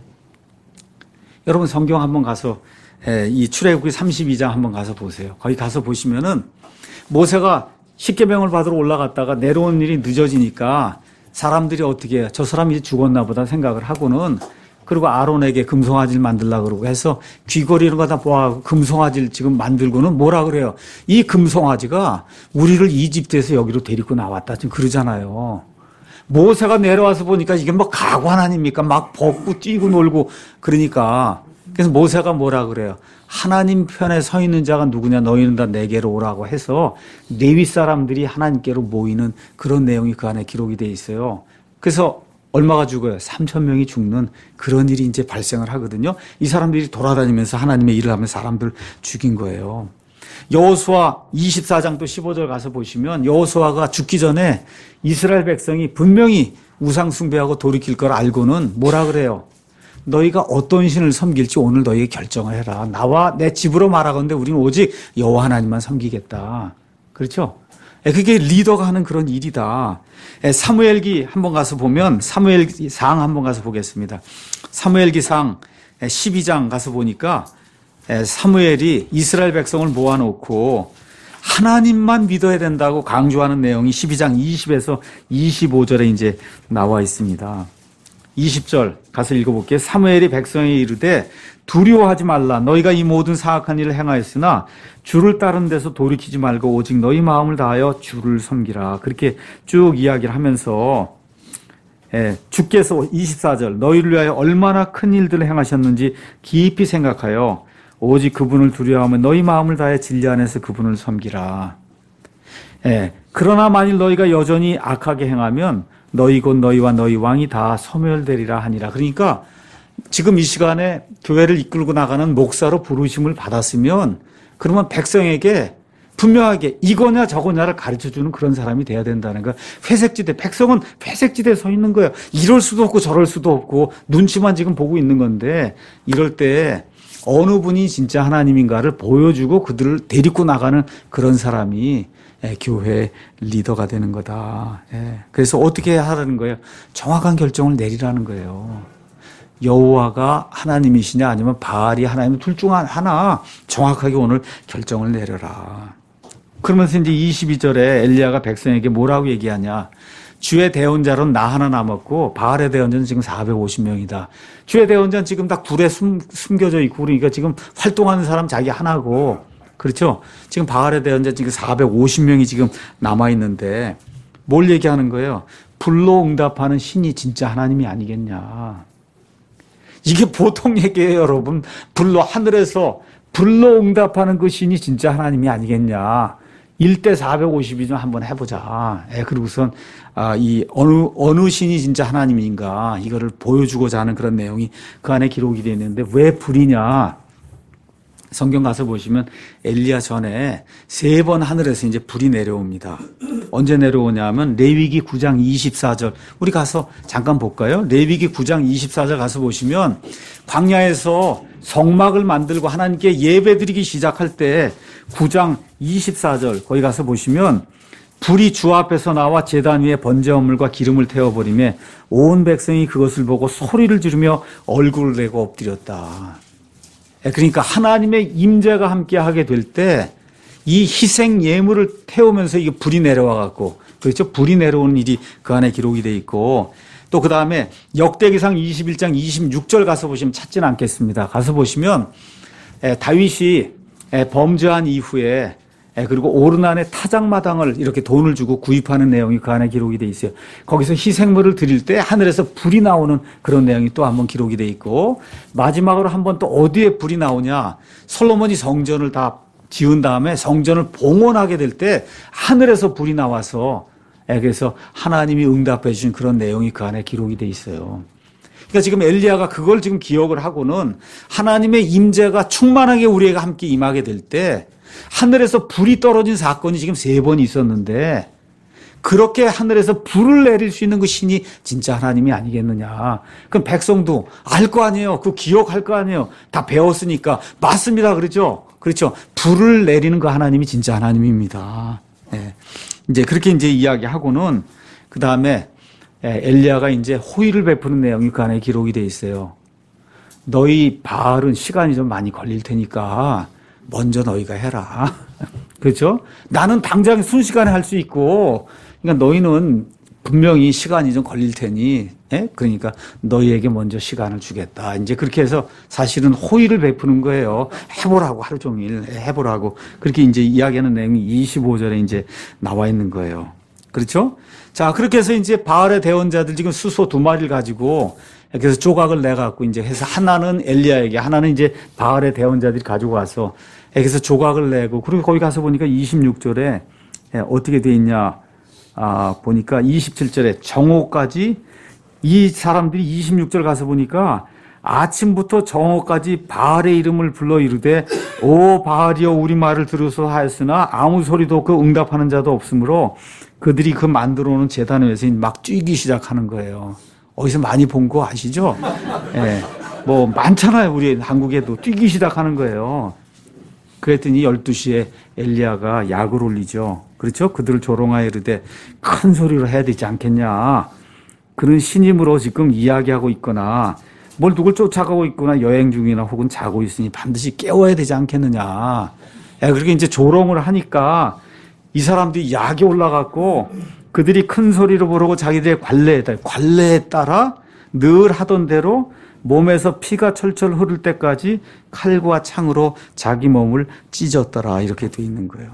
여러분 성경 한번 가서 이 출애굽기 32장 한번 가서 보세요. 거기 가서 보시면은 모세가 십계명을 받으러 올라갔다가 내려온 일이 늦어지니까 사람들이 어떻게 해요? 저 사람이 이제 죽었나 보다 생각을 하고는 그리고 아론에게 금송아지를 만들려고 그러고 해서 귀걸이 이런 거 다 모아서 금송아지를 지금 만들고는 뭐라 그래요? 이 금송아지가 우리를 이집트에서 여기로 데리고 나왔다. 지금 그러잖아요. 모세가 내려와서 보니까 이게 뭐 가관 아닙니까? 막 벗고 뛰고 놀고 그러니까 그래서 모세가 뭐라 그래요? 하나님 편에 서 있는 자가 누구냐? 너희는 다 내게로 오라고 해서 레위 사람들이 하나님께로 모이는 그런 내용이 그 안에 기록이 돼 있어요. 그래서 얼마가 죽어요? 3,000명이 죽는 그런 일이 이제 발생을 하거든요. 이 사람들이 돌아다니면서 하나님의 일을 하면서 사람들 죽인 거예요. 여호수아 24장 또 15절 가서 보시면 여호수아가 죽기 전에 이스라엘 백성이 분명히 우상 숭배하고 돌이킬 걸 알고는 뭐라 그래요? 너희가 어떤 신을 섬길지 오늘 너희가 결정을 해라. 나와 내 집으로 말하건대 우리는 오직 여호와 하나님만 섬기겠다. 그렇죠? 그게 리더가 하는 그런 일이다. 사무엘기 한번 가서 보면 사무엘상 한번 가서 보겠습니다. 사무엘기상 12장 가서 보니까 사무엘이 이스라엘 백성을 모아놓고 하나님만 믿어야 된다고 강조하는 내용이 12장 20에서 25절에 이제 나와 있습니다. 20절 가서 읽어볼게요. 사무엘이 백성에 이르되 두려워하지 말라. 너희가 이 모든 사악한 일을 행하였으나 주를 따른 데서 돌이키지 말고 오직 너희 마음을 다하여 주를 섬기라. 그렇게 쭉 이야기를 하면서 주께서 24절 너희를 위하여 얼마나 큰 일들을 행하셨는지 깊이 생각하여 오직 그분을 두려워하며 너희 마음을 다해 진리 안에서 그분을 섬기라. 그러나 만일 너희가 여전히 악하게 행하면 너희 곧 너희와 너희 왕이 다 소멸되리라 하니라. 그러니까 지금 이 시간에 교회를 이끌고 나가는 목사로 부르심을 받았으면 그러면 백성에게 분명하게 이거냐 저거냐를 가르쳐주는 그런 사람이 돼야 된다는 거야. 회색지대, 백성은 회색지대에 서 있는 거예요. 이럴 수도 없고 저럴 수도 없고 눈치만 지금 보고 있는 건데 이럴 때 어느 분이 진짜 하나님인가를 보여주고 그들을 데리고 나가는 그런 사람이 교회 리더가 되는 거다. 그래서 어떻게 하라는 거예요? 정확한 결정을 내리라는 거예요. 여호와가 하나님이시냐 아니면 바알이 하나님 둘 중 하나 정확하게 오늘 결정을 내려라. 그러면서 이제 22절에 엘리야가 백성에게 뭐라고 얘기하냐. 주의 대언자로는 나 하나 남았고 바알의 대언자는 지금 450명이다. 주의 대언자는 지금 다 굴에 숨겨져 있고 그러니까 지금 활동하는 사람 자기 하나고 그렇죠. 지금 바알의 대언자 지금 450명이 지금 남아있는데 뭘 얘기하는 거예요? 불로 응답하는 신이 진짜 하나님이 아니겠냐. 이게 보통 얘기예요, 여러분. 불로 하늘에서 불로 응답하는 그 신이 진짜 하나님이 아니겠냐. 1대 450이좀 한번 해보자. 그리고선 이 어느 신이 진짜 하나님인가 이거를 보여주고자 하는 그런 내용이 그 안에 기록이 되어 있는데 왜 불이냐. 성경 가서 보시면 엘리야 전에 3번 하늘에서 이제 불이 내려옵니다. 언제 내려오냐면 레위기 9장 24절. 우리 가서 잠깐 볼까요? 레위기 9장 24절 가서 보시면 광야에서 성막을 만들고 하나님께 예배드리기 시작할 때 9장 24절 거기 가서 보시면 불이 주 앞에서 나와 제단 위에 번제물과 기름을 태워버리며 온 백성이 그것을 보고 소리를 지르며 얼굴을 내고 엎드렸다. 그러니까 하나님의 임재가 함께 하게 될 때 이 희생 예물을 태우면서 이게 불이 내려와 갖고 그렇죠? 불이 내려오는 일이 그 안에 기록이 돼 있고 또 그 다음에 역대기상 21장 26절 가서 보시면 찾지는 않겠습니다. 가서 보시면 다윗이 범죄한 이후에 그리고 오르난의 타작마당을 이렇게 돈을 주고 구입하는 내용이 그 안에 기록이 돼 있어요. 거기서 희생물을 드릴 때 하늘에서 불이 나오는 그런 내용이 또 한번 기록이 돼 있고 마지막으로 한번 또 어디에 불이 나오냐. 솔로몬이 성전을 다 지은 다음에 성전을 봉헌하게 될 때 하늘에서 불이 나와서 그래서 하나님이 응답해 주신 그런 내용이 그 안에 기록이 돼 있어요. 그러니까 지금 엘리야가 그걸 지금 기억을 하고는 하나님의 임재가 충만하게 우리에게 함께 임하게 될 때 하늘에서 불이 떨어진 사건이 지금 3번 있었는데 그렇게 하늘에서 불을 내릴 수 있는 그 신이 진짜 하나님이 아니겠느냐. 그럼 백성도 알 거 아니에요. 그 기억할 거 아니에요. 다 배웠으니까. 맞습니다. 그렇죠? 그렇죠. 불을 내리는 그 하나님이 진짜 하나님입니다. 이제 그렇게 이제 이야기하고는 그 다음에 엘리야가 이제 호의를 베푸는 내용이 그 안에 기록이 돼 있어요. 너희 바알은 시간이 좀 많이 걸릴 테니까 먼저 너희가 해라. 그렇죠? 나는 당장 순식간에 할 수 있고, 그러니까 너희는 분명히 시간이 좀 걸릴 테니, 그러니까 너희에게 먼저 시간을 주겠다. 이제 그렇게 해서 사실은 호의를 베푸는 거예요. 해보라고 하루 종일 해보라고. 그렇게 이제 이야기하는 내용이 25절에 이제 나와 있는 거예요. 그렇죠? 자, 그렇게 해서 이제 바알의 대언자들 지금 수소 2마리를 가지고 그래서 조각을 내갖고 이제 해서 하나는 엘리야에게 하나는 이제 바알의 대언자들이 가지고 와서 그래서 조각을 내고 그리고 거기 가서 보니까 26절에 어떻게 돼 있냐 보니까 27절에 정오까지 이 사람들이 26절 가서 보니까 아침부터 정오까지 바알의 이름을 불러 이르되 오 바알이여 우리 말을 들으소서 하였으나 아무 소리도 없고 응답하는 자도 없으므로 그들이 그 만들어 놓은 제단 위에서 막 뛰기 시작하는 거예요. 어디서 많이 본 거 아시죠? 뭐 많잖아요. 우리 한국에도 뛰기 시작하는 거예요. 그랬더니 12시에 엘리야가 약을 올리죠. 그렇죠? 그들을 조롱하여 이르되 큰 소리로 해야 되지 않겠냐. 그는 신임으로 지금 이야기하고 있거나 뭘 누굴 쫓아가고 있거나 여행 중이나 혹은 자고 있으니 반드시 깨워야 되지 않겠느냐. 그렇게 이제 조롱을 하니까 이 사람들이 약이 올라갔고 그들이 큰 소리로 부르고 자기들의 관례에 따라 늘 하던 대로 몸에서 피가 철철 흐를 때까지 칼과 창으로 자기 몸을 찢었더라. 이렇게 돼 있는 거예요.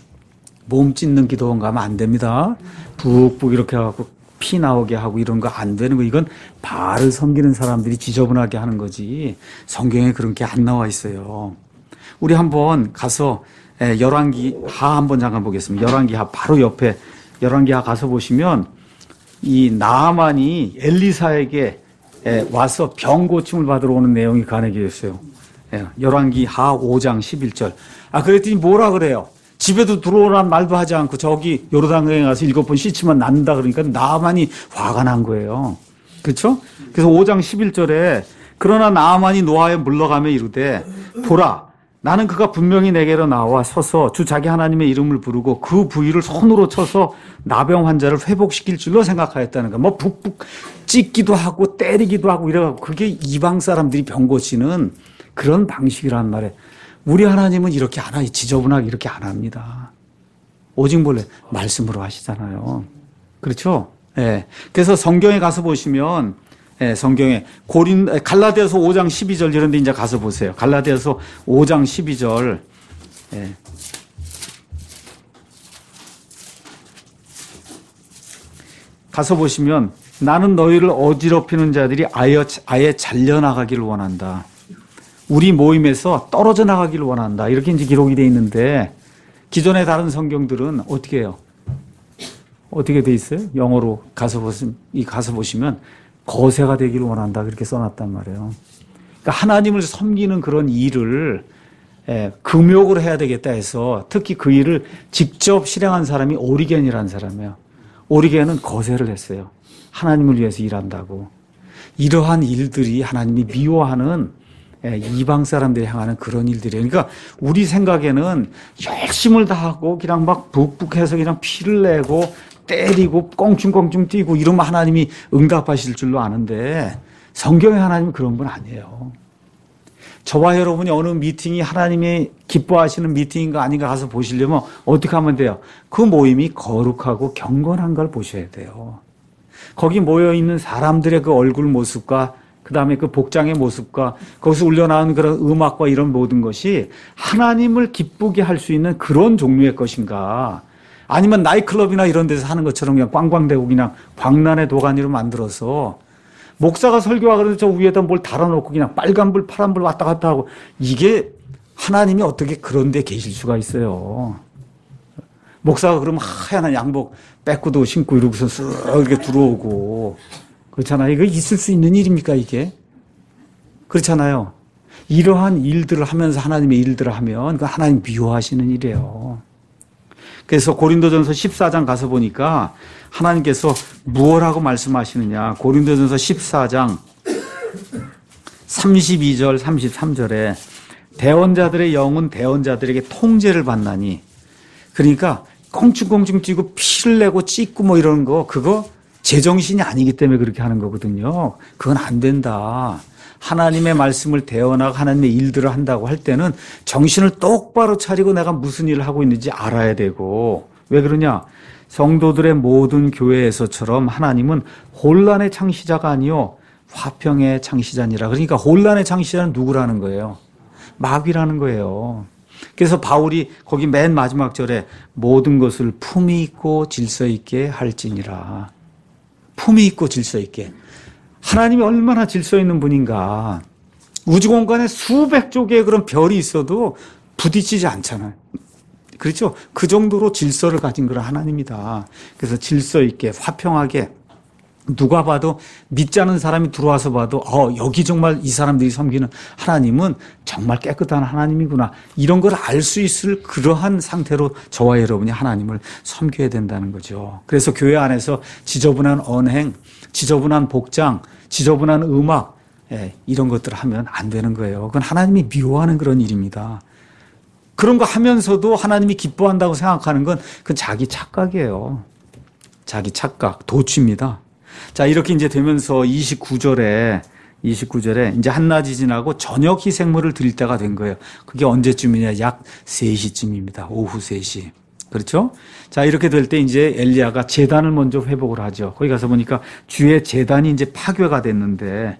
몸 찢는 기도원 가면 안 됩니다. 푹푹 이렇게 해갖고 피 나오게 하고 이런 거 안 되는 거. 이건 바알을 섬기는 사람들이 지저분하게 하는 거지. 성경에 그런 게 안 나와 있어요. 우리 한번 가서 열왕기하 한번 잠깐 보겠습니다. 열왕기하 바로 옆에 열왕기하 가서 보시면 이 나아만이 엘리사에게 와서 병 고침을 받으러 오는 내용이 그 안에 있어요. 열왕기하 5장 11절. 그랬더니 뭐라 그래요? 집에도 들어오란 말도 하지 않고 저기 요르단강에 가서 7번 씻으면 낫는다 그러니까 나만이 화가 난 거예요. 그렇죠? 그래서 5장 11절에 그러나 나만이 노아에 물러가며 이르되 보라 나는 그가 분명히 내게로 나와 서서 주 자기 하나님의 이름을 부르고 그 부위를 손으로 쳐서 나병 환자를 회복시킬 줄로 생각하였다는 거야. 뭐 북북 찢기도 하고 때리기도 하고 이래가지고 그게 이방 사람들이 병 고치는 그런 방식이란 말이에요. 우리 하나님은 이렇게 안 하지. 지저분하게 이렇게 안 합니다. 오직 몰래 말씀으로 하시잖아요. 그렇죠? 예. 그래서 성경에 가서 보시면, 예, 성경에 갈라디아서 5장 12절 이런 데 이제 가서 보세요. 갈라디아서 5장 12절. 예. 가서 보시면 나는 너희를 어지럽히는 자들이 아예 잘려나가기를 원한다. 우리 모임에서 떨어져 나가기를 원한다. 이렇게 이제 기록이 되어 있는데 기존의 다른 성경들은 어떻게 해요? 어떻게 돼 있어요? 영어로 가서 보시면 거세가 되기를 원한다. 그렇게 써놨단 말이에요. 그러니까 하나님을 섬기는 그런 일을 금욕으로 해야 되겠다 해서 특히 그 일을 직접 실행한 사람이 오리겐이라는 사람이에요. 오리겐은 거세를 했어요. 하나님을 위해서 일한다고. 이러한 일들이 하나님이 미워하는 이방 사람들이 향하는 그런 일들이에요. 그러니까 우리 생각에는 열심을 다하고 그냥 막 북북해서 그냥 피를 내고 때리고 껑충껑충 뛰고 이러면 하나님이 응답하실 줄로 아는데 성경의 하나님은 그런 분 아니에요. 저와 여러분이 어느 미팅이 하나님이 기뻐하시는 미팅인가 아닌가 가서 보시려면 어떻게 하면 돼요? 그 모임이 거룩하고 경건한 걸 보셔야 돼요. 거기 모여있는 사람들의 그 얼굴 모습과 그 다음에 그 복장의 모습과 거기서 울려나오는 그런 음악과 이런 모든 것이 하나님을 기쁘게 할 수 있는 그런 종류의 것인가 아니면 나이클럽이나 이런 데서 하는 것처럼 그냥 꽝꽝대고 그냥 광란의 도가니로 만들어서 목사가 설교하거든요. 저 위에다 뭘 달아놓고 그냥 빨간불 파란불 왔다 갔다 하고 이게 하나님이 어떻게 그런 데 계실 수가 있어요. 목사가 그러면 하얀 양복 빼꾸도 신고 이러고서 쓱 이렇게 들어오고 그렇잖아요. 이거 있을 수 있는 일입니까 이게? 그렇잖아요. 이러한 일들을 하면서 하나님의 일들을 하면 그 하나님 미워하시는 일이에요. 그래서 고린도전서 14장 가서 보니까 하나님께서 무엇라고 말씀하시느냐. 고린도전서 14장 32절 33절에 대언자들의 영은 대언자들에게 통제를 받나니 그러니까 껑충껑충 뛰고 피를 내고 찢고 뭐 이런 거 그거 제정신이 아니기 때문에 그렇게 하는 거거든요. 그건 안 된다. 하나님의 말씀을 대언하고 하나님의 일들을 한다고 할 때는 정신을 똑바로 차리고 내가 무슨 일을 하고 있는지 알아야 되고 왜 그러냐? 성도들의 모든 교회에서처럼 하나님은 혼란의 창시자가 아니요 화평의 창시자니라. 그러니까 혼란의 창시자는 누구라는 거예요? 마귀라는 거예요. 그래서 바울이 거기 맨 마지막 절에 모든 것을 품위 있고 질서 있게 할지니라. 품위 있고 질서 있게. 하나님이 얼마나 질서 있는 분인가. 우주공간에 수백 조개의 그런 별이 있어도 부딪히지 않잖아요. 그렇죠? 그 정도로 질서를 가진 그런 하나님이다. 그래서 질서 있게 화평하게 누가 봐도 믿지 않은 사람이 들어와서 봐도 여기 정말 이 사람들이 섬기는 하나님은 정말 깨끗한 하나님이구나. 이런 걸 알 수 있을 그러한 상태로 저와 여러분이 하나님을 섬겨야 된다는 거죠. 그래서 교회 안에서 지저분한 언행, 지저분한 복장, 지저분한 음악 이런 것들을 하면 안 되는 거예요. 그건 하나님이 미워하는 그런 일입니다. 그런 거 하면서도 하나님이 기뻐한다고 생각하는 건 그건 자기 착각이에요. 자기 착각, 도취입니다. 자, 이렇게 이제 되면서 29절에 이제 한낮이 지나고 저녁 희생물을 드릴 때가 된 거예요. 그게 언제쯤이냐? 약 3시쯤입니다. 오후 3시. 그렇죠? 자, 이렇게 될 때 이제 엘리야가 제단을 먼저 회복을 하죠. 거기 가서 보니까 주의 제단이 이제 파괴가 됐는데,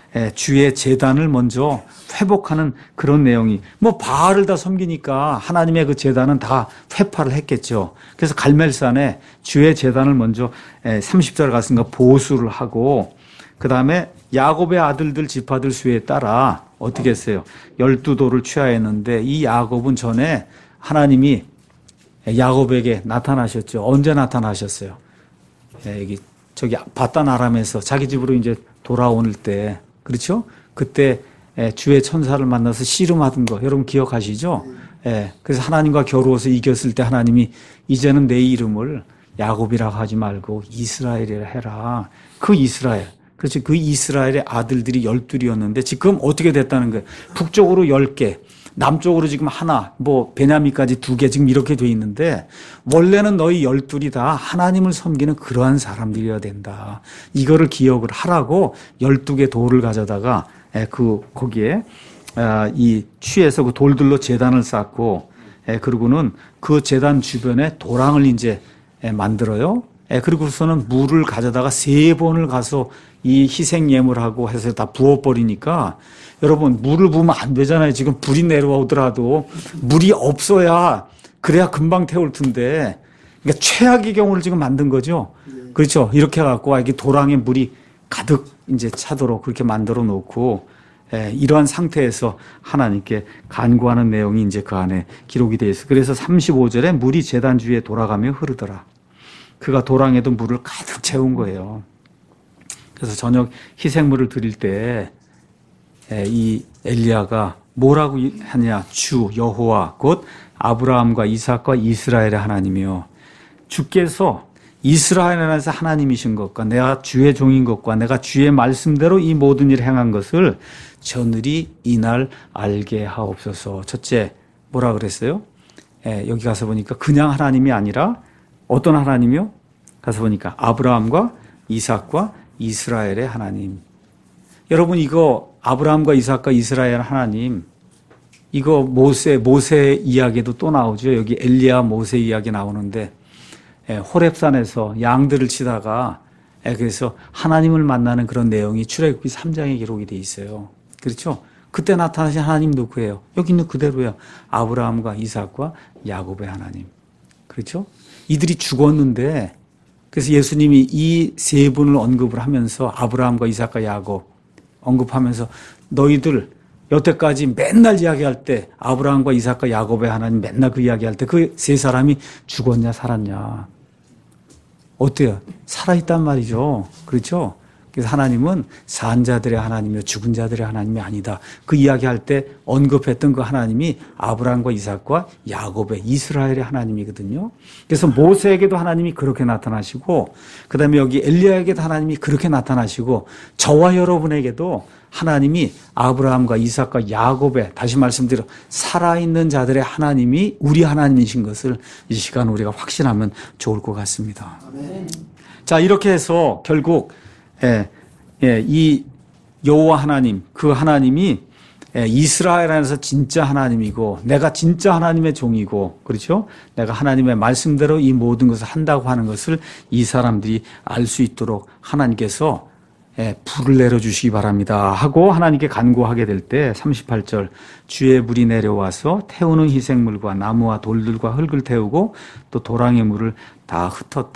주의 제단을 먼저 회복하는 그런 내용이, 뭐 바알을 다 섬기니까 하나님의 그 제단은 다 회파를 했겠죠. 그래서 갈멜산에 주의 제단을 먼저 30절 갔으니까 보수를 하고, 그 다음에 야곱의 아들들 지파들 수에 따라 어떻게 했어요? 12도를 취하였는데 이 야곱은 전에 하나님이 야곱에게 나타나셨죠. 언제 나타나셨어요? 저기 바단 아람에서 자기 집으로 이제 돌아올 때, 그렇죠? 그때 주의 천사를 만나서 씨름하던 거 여러분 기억하시죠? 예, 그래서 하나님과 겨루어서 이겼을 때 하나님이 이제는 내 이름을 야곱이라고 하지 말고 이스라엘이라 해라. 그 이스라엘. 그렇지. 그 이스라엘의 아들들이 12이었는데 지금 어떻게 됐다는 거예요. 북쪽으로 10개, 남쪽으로 지금 하나, 베냐민까지 2개 지금 이렇게 돼 있는데 원래는 너희 12이 다 하나님을 섬기는 그러한 사람들이어야 된다. 이거를 기억을 하라고 12개 돌을 가져다가 거기에 이 취해서 그 돌들로 제단을 쌓고 그리고는 그 제단 주변에 도랑을 이제 만들어요. 그리고서는 물을 가져다가 3번을 가서 이 희생 예물하고 해서 다 부어버리니까 여러분 물을 부으면 안 되잖아요. 지금 불이 내려오더라도 물이 없어야 그래야 금방 태울 텐데 그러니까 최악의 경우를 지금 만든 거죠. 그렇죠. 이렇게 해갖고 이게 도랑에 물이 가득 이제 차도록 그렇게 만들어 놓고 이러한 상태에서 하나님께 간구하는 내용이 이제 그 안에 기록이 되어 있어요. 그래서 35절에 물이 제단 주위에 돌아가며 흐르더라. 그가 도랑에도 물을 가득 채운 거예요. 그래서 저녁 희생물을 드릴 때 이 엘리야가 뭐라고 하냐. 주 여호와 곧 아브라함과 이삭과 이스라엘의 하나님이요. 주께서 이스라엘 안에서 하나님이신 것과 내가 주의 종인 것과 내가 주의 말씀대로 이 모든 일을 행한 것을 저들이 이날 알게 하옵소서. 첫째 뭐라 그랬어요? 여기 가서 보니까 그냥 하나님이 아니라 어떤 하나님이요? 가서 보니까 아브라함과 이삭과 이스라엘의 하나님. 여러분 이거 아브라함과 이삭과 이스라엘 하나님 이거 모세 이야기도 또 나오죠. 여기 엘리야 모세 이야기 나오는데 호렙산에서 양들을 치다가 그래서 하나님을 만나는 그런 내용이 출애굽기 3장에 기록이 돼 있어요. 그렇죠? 그때 나타나신 하나님 누구예요? 여기 있는 그대로예요. 아브라함과 이삭과 야곱의 하나님. 그렇죠? 이들이 죽었는데 그래서 예수님이 이 3분을 언급을 하면서 아브라함과 이삭과 야곱 언급하면서 너희들 여태까지 맨날 이야기할 때 아브라함과 이삭과 야곱의 하나님 맨날 그 이야기할 때 그 3사람이 죽었냐 살았냐. 어때요? 살아있단 말이죠. 그렇죠? 그래서 하나님은 산 자들의 하나님이요 죽은 자들의 하나님이 아니다. 그 이야기할 때 언급했던 그 하나님이 아브라함과 이삭과 야곱의 이스라엘의 하나님이거든요. 그래서 모세에게도 하나님이 그렇게 나타나시고 그다음에 여기 엘리야에게도 하나님이 그렇게 나타나시고 저와 여러분에게도 하나님이 아브라함과 이삭과 야곱의 다시 말씀드려 살아있는 자들의 하나님이 우리 하나님이신 것을 이 시간 우리가 확신하면 좋을 것 같습니다. 아멘. 자 이렇게 해서 결국 이 여호와 하나님, 그 하나님이 이스라엘 안에서 진짜 하나님이고 내가 진짜 하나님의 종이고 그렇죠? 내가 하나님의 말씀대로 이 모든 것을 한다고 하는 것을 이 사람들이 알 수 있도록 하나님께서 불을 내려주시기 바랍니다 하고 하나님께 간구하게 될 때 38절 주의 불이 내려와서 태우는 희생물과 나무와 돌들과 흙을 태우고 또 도랑의 물을 다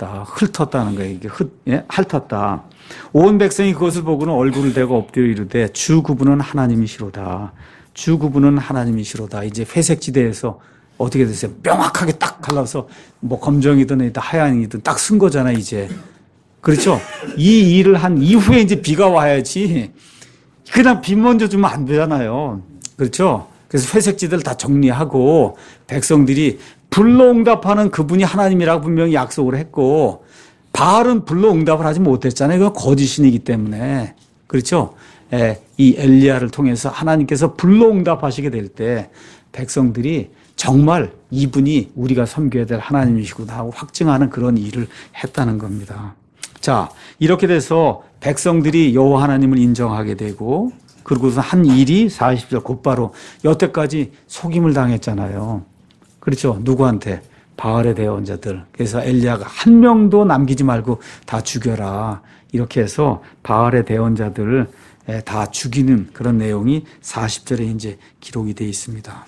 훑었다는 거예요. 이게 핥았다. 온 백성이 그것을 보고는 얼굴을 대고 엎드려 이르되 주 그분은 하나님이시로다. 주 그분은 하나님이시로다. 이제 회색지대에서 어떻게 됐어요? 명확하게 딱 갈라서 검정이든 하얀이든 딱 쓴 거잖아 이제. 그렇죠? 이 일을 한 이후에 이제 비가 와야지 그냥 비 먼저 주면 안 되잖아요. 그렇죠? 그래서 회색지대를 다 정리하고 백성들이 불로 응답하는 그분이 하나님이라고 분명히 약속을 했고 바알은 불로 응답을 하지 못했잖아요. 그건 거짓신이기 때문에. 그렇죠? 이 엘리야를 통해서 하나님께서 불로 응답하시게 될 때 백성들이 정말 이분이 우리가 섬겨야 될 하나님이시구나 하고 확증하는 그런 일을 했다는 겁니다. 자, 이렇게 돼서 백성들이 여호와 하나님을 인정하게 되고 그러고서 한 일이 40절 곧바로 여태까지 속임을 당했잖아요. 그렇죠? 누구한테? 바알의 대원자들. 그래서 엘리야가 한 명도 남기지 말고 다 죽여라. 이렇게 해서 바알의 대원자들을 다 죽이는 그런 내용이 40절에 이제 기록이 되어 있습니다.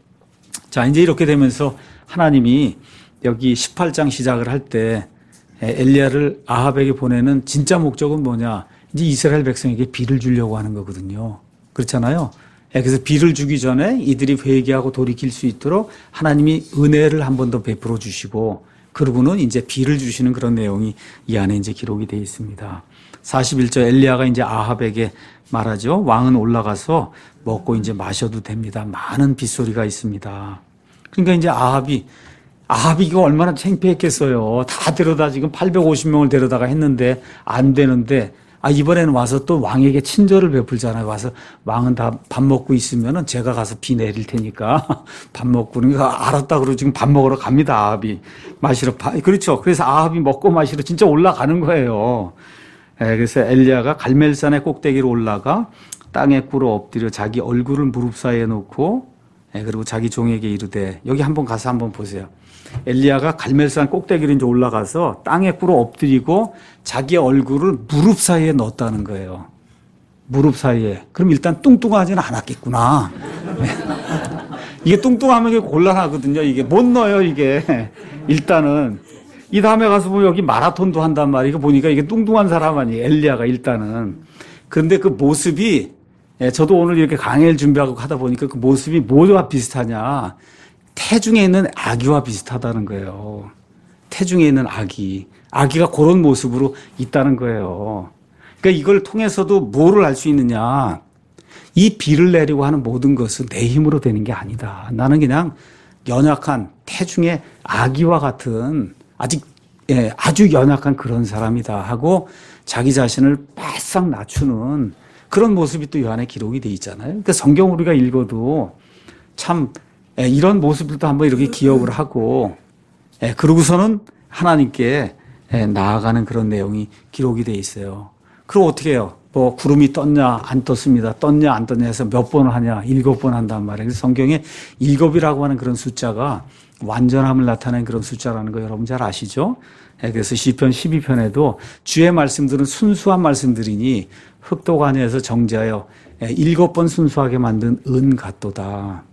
자, 이제 이렇게 되면서 하나님이 여기 18장 시작을 할 때 엘리야를 아합에게 보내는 진짜 목적은 뭐냐? 이제 이스라엘 백성에게 비를 주려고 하는 거거든요. 그렇잖아요. 그래서 비를 주기 전에 이들이 회개하고 돌이킬 수 있도록 하나님이 은혜를 한 번 더 베풀어 주시고 그러고는 이제 비를 주시는 그런 내용이 이 안에 이제 기록이 되어 있습니다. 41절 엘리야가 이제 아합에게 말하죠. 왕은 올라가서 먹고 이제 마셔도 됩니다. 많은 빗소리가 있습니다. 그러니까 이제 아합이 이거 얼마나 창피했겠어요. 다 데려다 지금 850명을 데려다가 했는데 안 되는데 이번에는 와서 또 왕에게 친절을 베풀잖아요. 와서 왕은 다 밥 먹고 있으면은 제가 가서 비 내릴 테니까 밥 먹고 그러니까 알았다 그러고 지금 밥 먹으러 갑니다. 아합이 마시러 그렇죠. 그래서 아합이 먹고 마시러 진짜 올라가는 거예요. 그래서 엘리야가 갈멜산의 꼭대기로 올라가 땅에 꿇어 엎드려 자기 얼굴을 무릎 사이에 놓고 그리고 자기 종에게 이르되 여기 한번 가서 한번 보세요. 엘리야가 갈멜산 꼭대기로 이제 올라가서 땅에 꿇어 엎드리고 자기 얼굴을 무릎 사이에 넣었다는 거예요. 무릎 사이에. 그럼 일단 뚱뚱하지는 않았겠구나. 이게 뚱뚱하면 이게 곤란하거든요. 이게 못 넣어요, 이게. 일단은. 이 다음에 가서 보면 여기 마라톤도 한단 말이에요. 이거 보니까 이게 뚱뚱한 사람 아니에요. 엘리야가 일단은. 그런데 그 모습이 저도 오늘 이렇게 강의를 준비하고 하다 보니까 그 모습이 뭐와 비슷하냐. 태중에 있는 아기와 비슷하다는 거예요. 태중에 있는 아기가 그런 모습으로 있다는 거예요. 그러니까 이걸 통해서도 뭐를 알 수 있느냐. 이 비를 내리고 하는 모든 것은 내 힘으로 되는 게 아니다. 나는 그냥 연약한 태중의 아기와 같은 아주 연약한 그런 사람이다 하고 자기 자신을 바싹 낮추는 그런 모습이 또 이 안에 기록이 돼 있잖아요. 그러니까 성경 우리가 읽어도 참 이런 모습들도 한번 이렇게 기억을 하고 그러고서는 하나님께 나아가는 그런 내용이 기록이 돼 있어요. 그럼 어떻게 해요? 뭐 구름이 떴냐 안 떴습니다. 떴냐 안 떴냐 해서 몇 번을 하냐 7번 한단 말이에요. 그래서 성경에 7이라고 하는 그런 숫자가 완전함을 나타내는 그런 숫자라는 거 여러분 잘 아시죠? 그래서 시편 12편에도 주의 말씀들은 순수한 말씀들이니 흑독안에서 정죄하여 7번 순수하게 만든 은 같도다.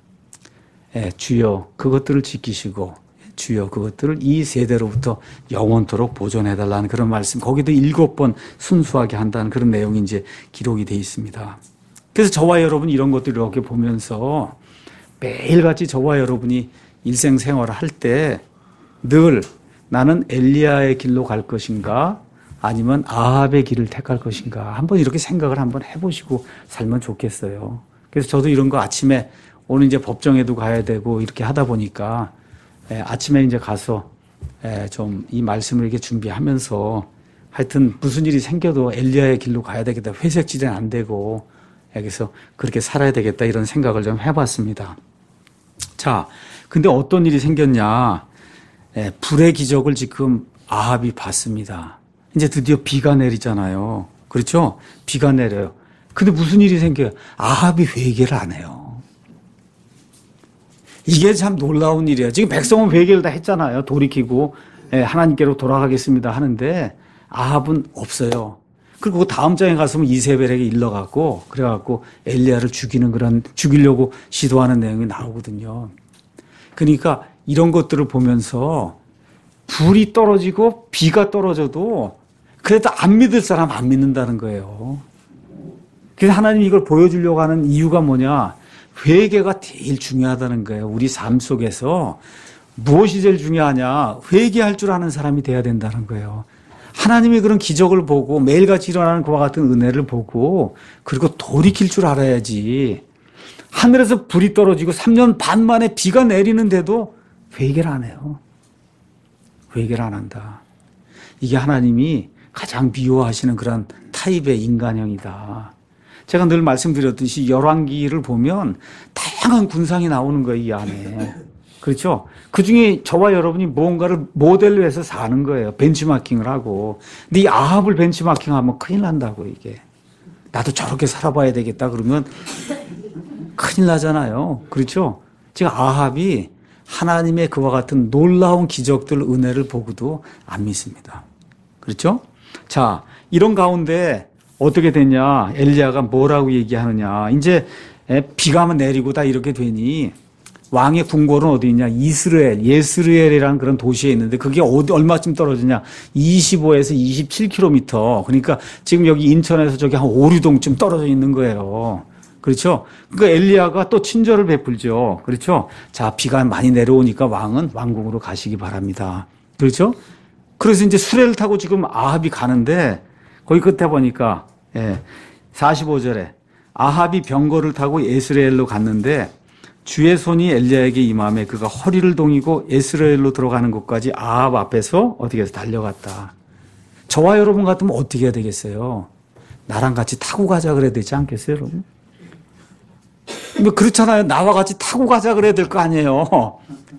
주여 그것들을 지키시고 주여 그것들을 이 세대로부터 영원토록 보존해달라는 그런 말씀. 거기도 7번 순수하게 한다는 그런 내용이 이제 기록이 돼 있습니다. 그래서 저와 여러분 이런 것들을 이렇게 보면서 매일같이 저와 여러분이 일생생활을 할 때 늘 나는 엘리야의 길로 갈 것인가 아니면 아합의 길을 택할 것인가 한번 이렇게 생각을 한번 해보시고 살면 좋겠어요. 그래서 저도 이런 거 아침에 오늘 이제 법정에도 가야 되고 이렇게 하다 보니까 아침에 이제 가서 좀 이 말씀을 이렇게 준비하면서 하여튼 무슨 일이 생겨도 엘리야의 길로 가야 되겠다. 회색지대는 안 되고 그래서 그렇게 살아야 되겠다 이런 생각을 좀 해봤습니다. 자, 근데 어떤 일이 생겼냐? 불의 기적을 지금 아합이 봤습니다. 이제 드디어 비가 내리잖아요. 그렇죠? 비가 내려요. 근데 무슨 일이 생겨요? 아합이 회개를 안 해요. 이게 참 놀라운 일이에요. 지금 백성은 회개를 다 했잖아요. 돌이키고 하나님께로 돌아가겠습니다 하는데 아합은 없어요. 그리고 다음 장에 가서는 이세벨에게 일러갖고 그래갖고 엘리야를 죽이려고 시도하는 내용이 나오거든요. 그러니까 이런 것들을 보면서 불이 떨어지고 비가 떨어져도 그래도 안 믿을 사람 안 믿는다는 거예요. 그래서 하나님이 이걸 보여주려고 하는 이유가 뭐냐? 회개가 제일 중요하다는 거예요. 우리 삶 속에서 무엇이 제일 중요하냐? 회개할 줄 아는 사람이 돼야 된다는 거예요. 하나님이 그런 기적을 보고 매일같이 일어나는 그와 같은 은혜를 보고 그리고 돌이킬 줄 알아야지. 하늘에서 불이 떨어지고 3년 반 만에 비가 내리는데도 회개를 안 해요. 회개를 안 한다. 이게 하나님이 가장 미워하시는 그런 타입의 인간형이다. 제가 늘 말씀드렸듯이 열왕기를 보면 다양한 군상이 나오는 거예요, 이 안에. 그렇죠? 그 중에 저와 여러분이 무언가를 모델로 해서 사는 거예요. 벤치마킹을 하고. 근데 이 아합을 벤치마킹하면 큰일 난다고, 이게. 나도 저렇게 살아봐야 되겠다 그러면 큰일 나잖아요. 그렇죠? 지금 아합이 하나님의 그와 같은 놀라운 기적들, 은혜를 보고도 안 믿습니다. 그렇죠? 자, 이런 가운데 어떻게 됐냐? 엘리야가 뭐라고 얘기하느냐? 이제 비가 내리고 다 이렇게 되니 왕의 궁궐은 어디 있냐? 예스르엘이라는 그런 도시에 있는데 그게 얼마쯤 떨어지냐? 25에서 27km. 그러니까 지금 여기 인천에서 저기 한 오류동쯤 떨어져 있는 거예요. 그렇죠? 그러니까 엘리야가 또 친절을 베풀죠. 그렇죠? 자, 비가 많이 내려오니까 왕은 왕궁으로 가시기 바랍니다. 그렇죠? 그래서 이제 수레를 타고 지금 아합이 가는데 거기 끝에 보니까 45절에 아합이 병거를 타고 예스레엘로 갔는데 주의 손이 엘리야에게 임함에 그가 허리를 동이고 에스라엘로 들어가는 곳까지 아합 앞에서 어떻게 해서 달려갔다. 저와 여러분 같으면 어떻게 해야 되겠어요? 나랑 같이 타고 가자 그래야 되지 않겠어요, 여러분? 뭐 그렇잖아요. 나와 같이 타고 가자 그래야 될 거 아니에요.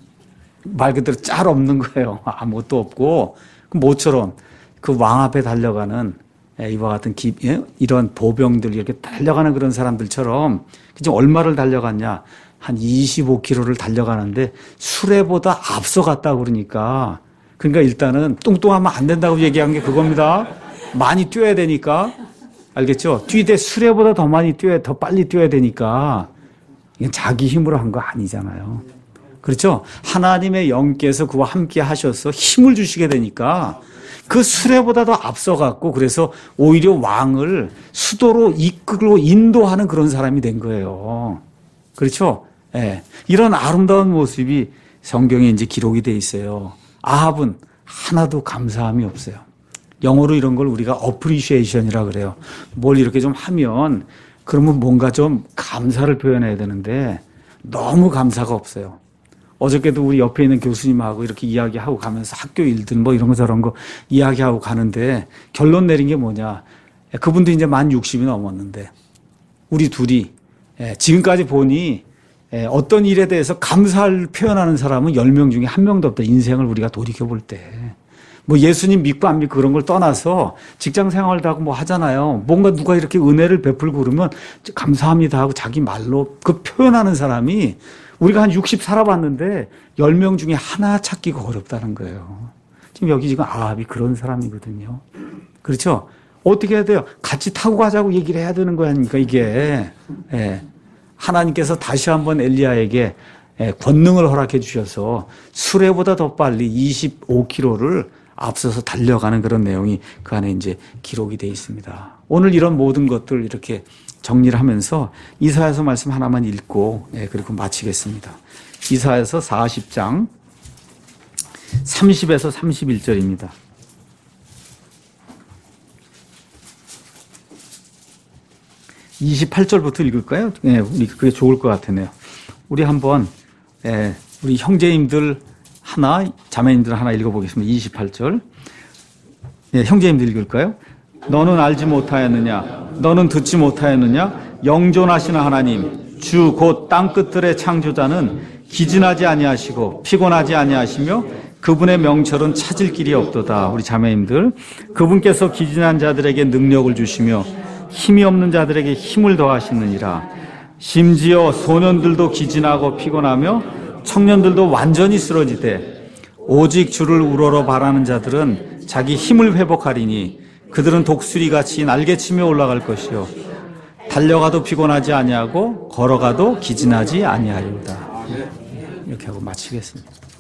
말 그대로 짤 없는 거예요. 아무것도 없고. 모처럼 그 왕 앞에 달려가는 이와 같은 이런 보병들 이렇게 달려가는 그런 사람들처럼 지금 얼마를 달려갔냐? 한 25km를 달려가는데 수레보다 앞서갔다 그러니까 일단은 뚱뚱하면 안 된다고 얘기한 게 그겁니다. 많이 뛰어야 되니까. 알겠죠? 뛰되 수레보다 더 많이 더 빨리 뛰어야 되니까 이건 자기 힘으로 한 거 아니잖아요. 그렇죠? 하나님의 영께서 그와 함께 하셔서 힘을 주시게 되니까 그 수레보다 더 앞서갔고 그래서 오히려 왕을 수도로 이끌고 인도하는 그런 사람이 된 거예요. 그렇죠? 예. 이런 아름다운 모습이 성경에 이제 기록이 돼 있어요. 아합은 하나도 감사함이 없어요. 영어로 이런 걸 우리가 appreciation이라 그래요. 뭘 이렇게 좀 하면 그러면 뭔가 좀 감사를 표현해야 되는데 너무 감사가 없어요. 어저께도 우리 옆에 있는 교수님하고 이렇게 이야기하고 가면서 학교 일들 뭐 이런 거 저런 거 이야기하고 가는데 결론 내린 게 뭐냐. 그분도 이제 만 60이 넘었는데 우리 둘이 지금까지 보니 어떤 일에 대해서 감사를 표현하는 사람은 10명 중에 1명도 없다. 인생을 우리가 돌이켜 볼 때. 뭐 예수님 믿고 안 믿고 그런 걸 떠나서 직장 생활도 하고 뭐 하잖아요. 뭔가 누가 이렇게 은혜를 베풀고 그러면 감사합니다 하고 자기 말로 그 표현하는 사람이 우리가 한 60 살아봤는데 10명 중에 하나 찾기가 어렵다는 거예요. 지금 여기 지금 아합이 그런 사람이거든요. 그렇죠? 어떻게 해야 돼요? 같이 타고 가자고 얘기를 해야 되는 거야. 그러니까 이게. 하나님께서 다시 한번 엘리야에게 권능을 허락해 주셔서 수레보다 더 빨리 25km를 앞서서 달려가는 그런 내용이 그 안에 이제 기록이 되어 있습니다. 오늘 이런 모든 것들 이렇게 정리를 하면서 이사야서 말씀 하나만 읽고 그리고 마치겠습니다. 이사야서 40장 30에서 31절입니다. 28절부터 읽을까요? 네, 우리 그게 좋을 것 같으네요. 우리 한번 우리 형제님들 하나, 자매님들 하나 읽어보겠습니다. 28절. 네, 형제님들 읽을까요? 너는 알지 못하였느냐? 너는 듣지 못하였느냐? 영존하시는 하나님, 주 곧 땅끝들의 창조자는 기진하지 아니하시고 피곤하지 아니하시며 그분의 명철은 찾을 길이 없도다. 우리 자매님들, 그분께서 기진한 자들에게 능력을 주시며 힘이 없는 자들에게 힘을 더하시느니라. 심지어 소년들도 기진하고 피곤하며 청년들도 완전히 쓰러지되 오직 주를 우러러 바라는 자들은 자기 힘을 회복하리니 그들은 독수리같이 날개치며 올라갈 것이요 달려가도 피곤하지 아니하고 걸어가도 기진하지 아니하리로다. 이렇게 하고 마치겠습니다.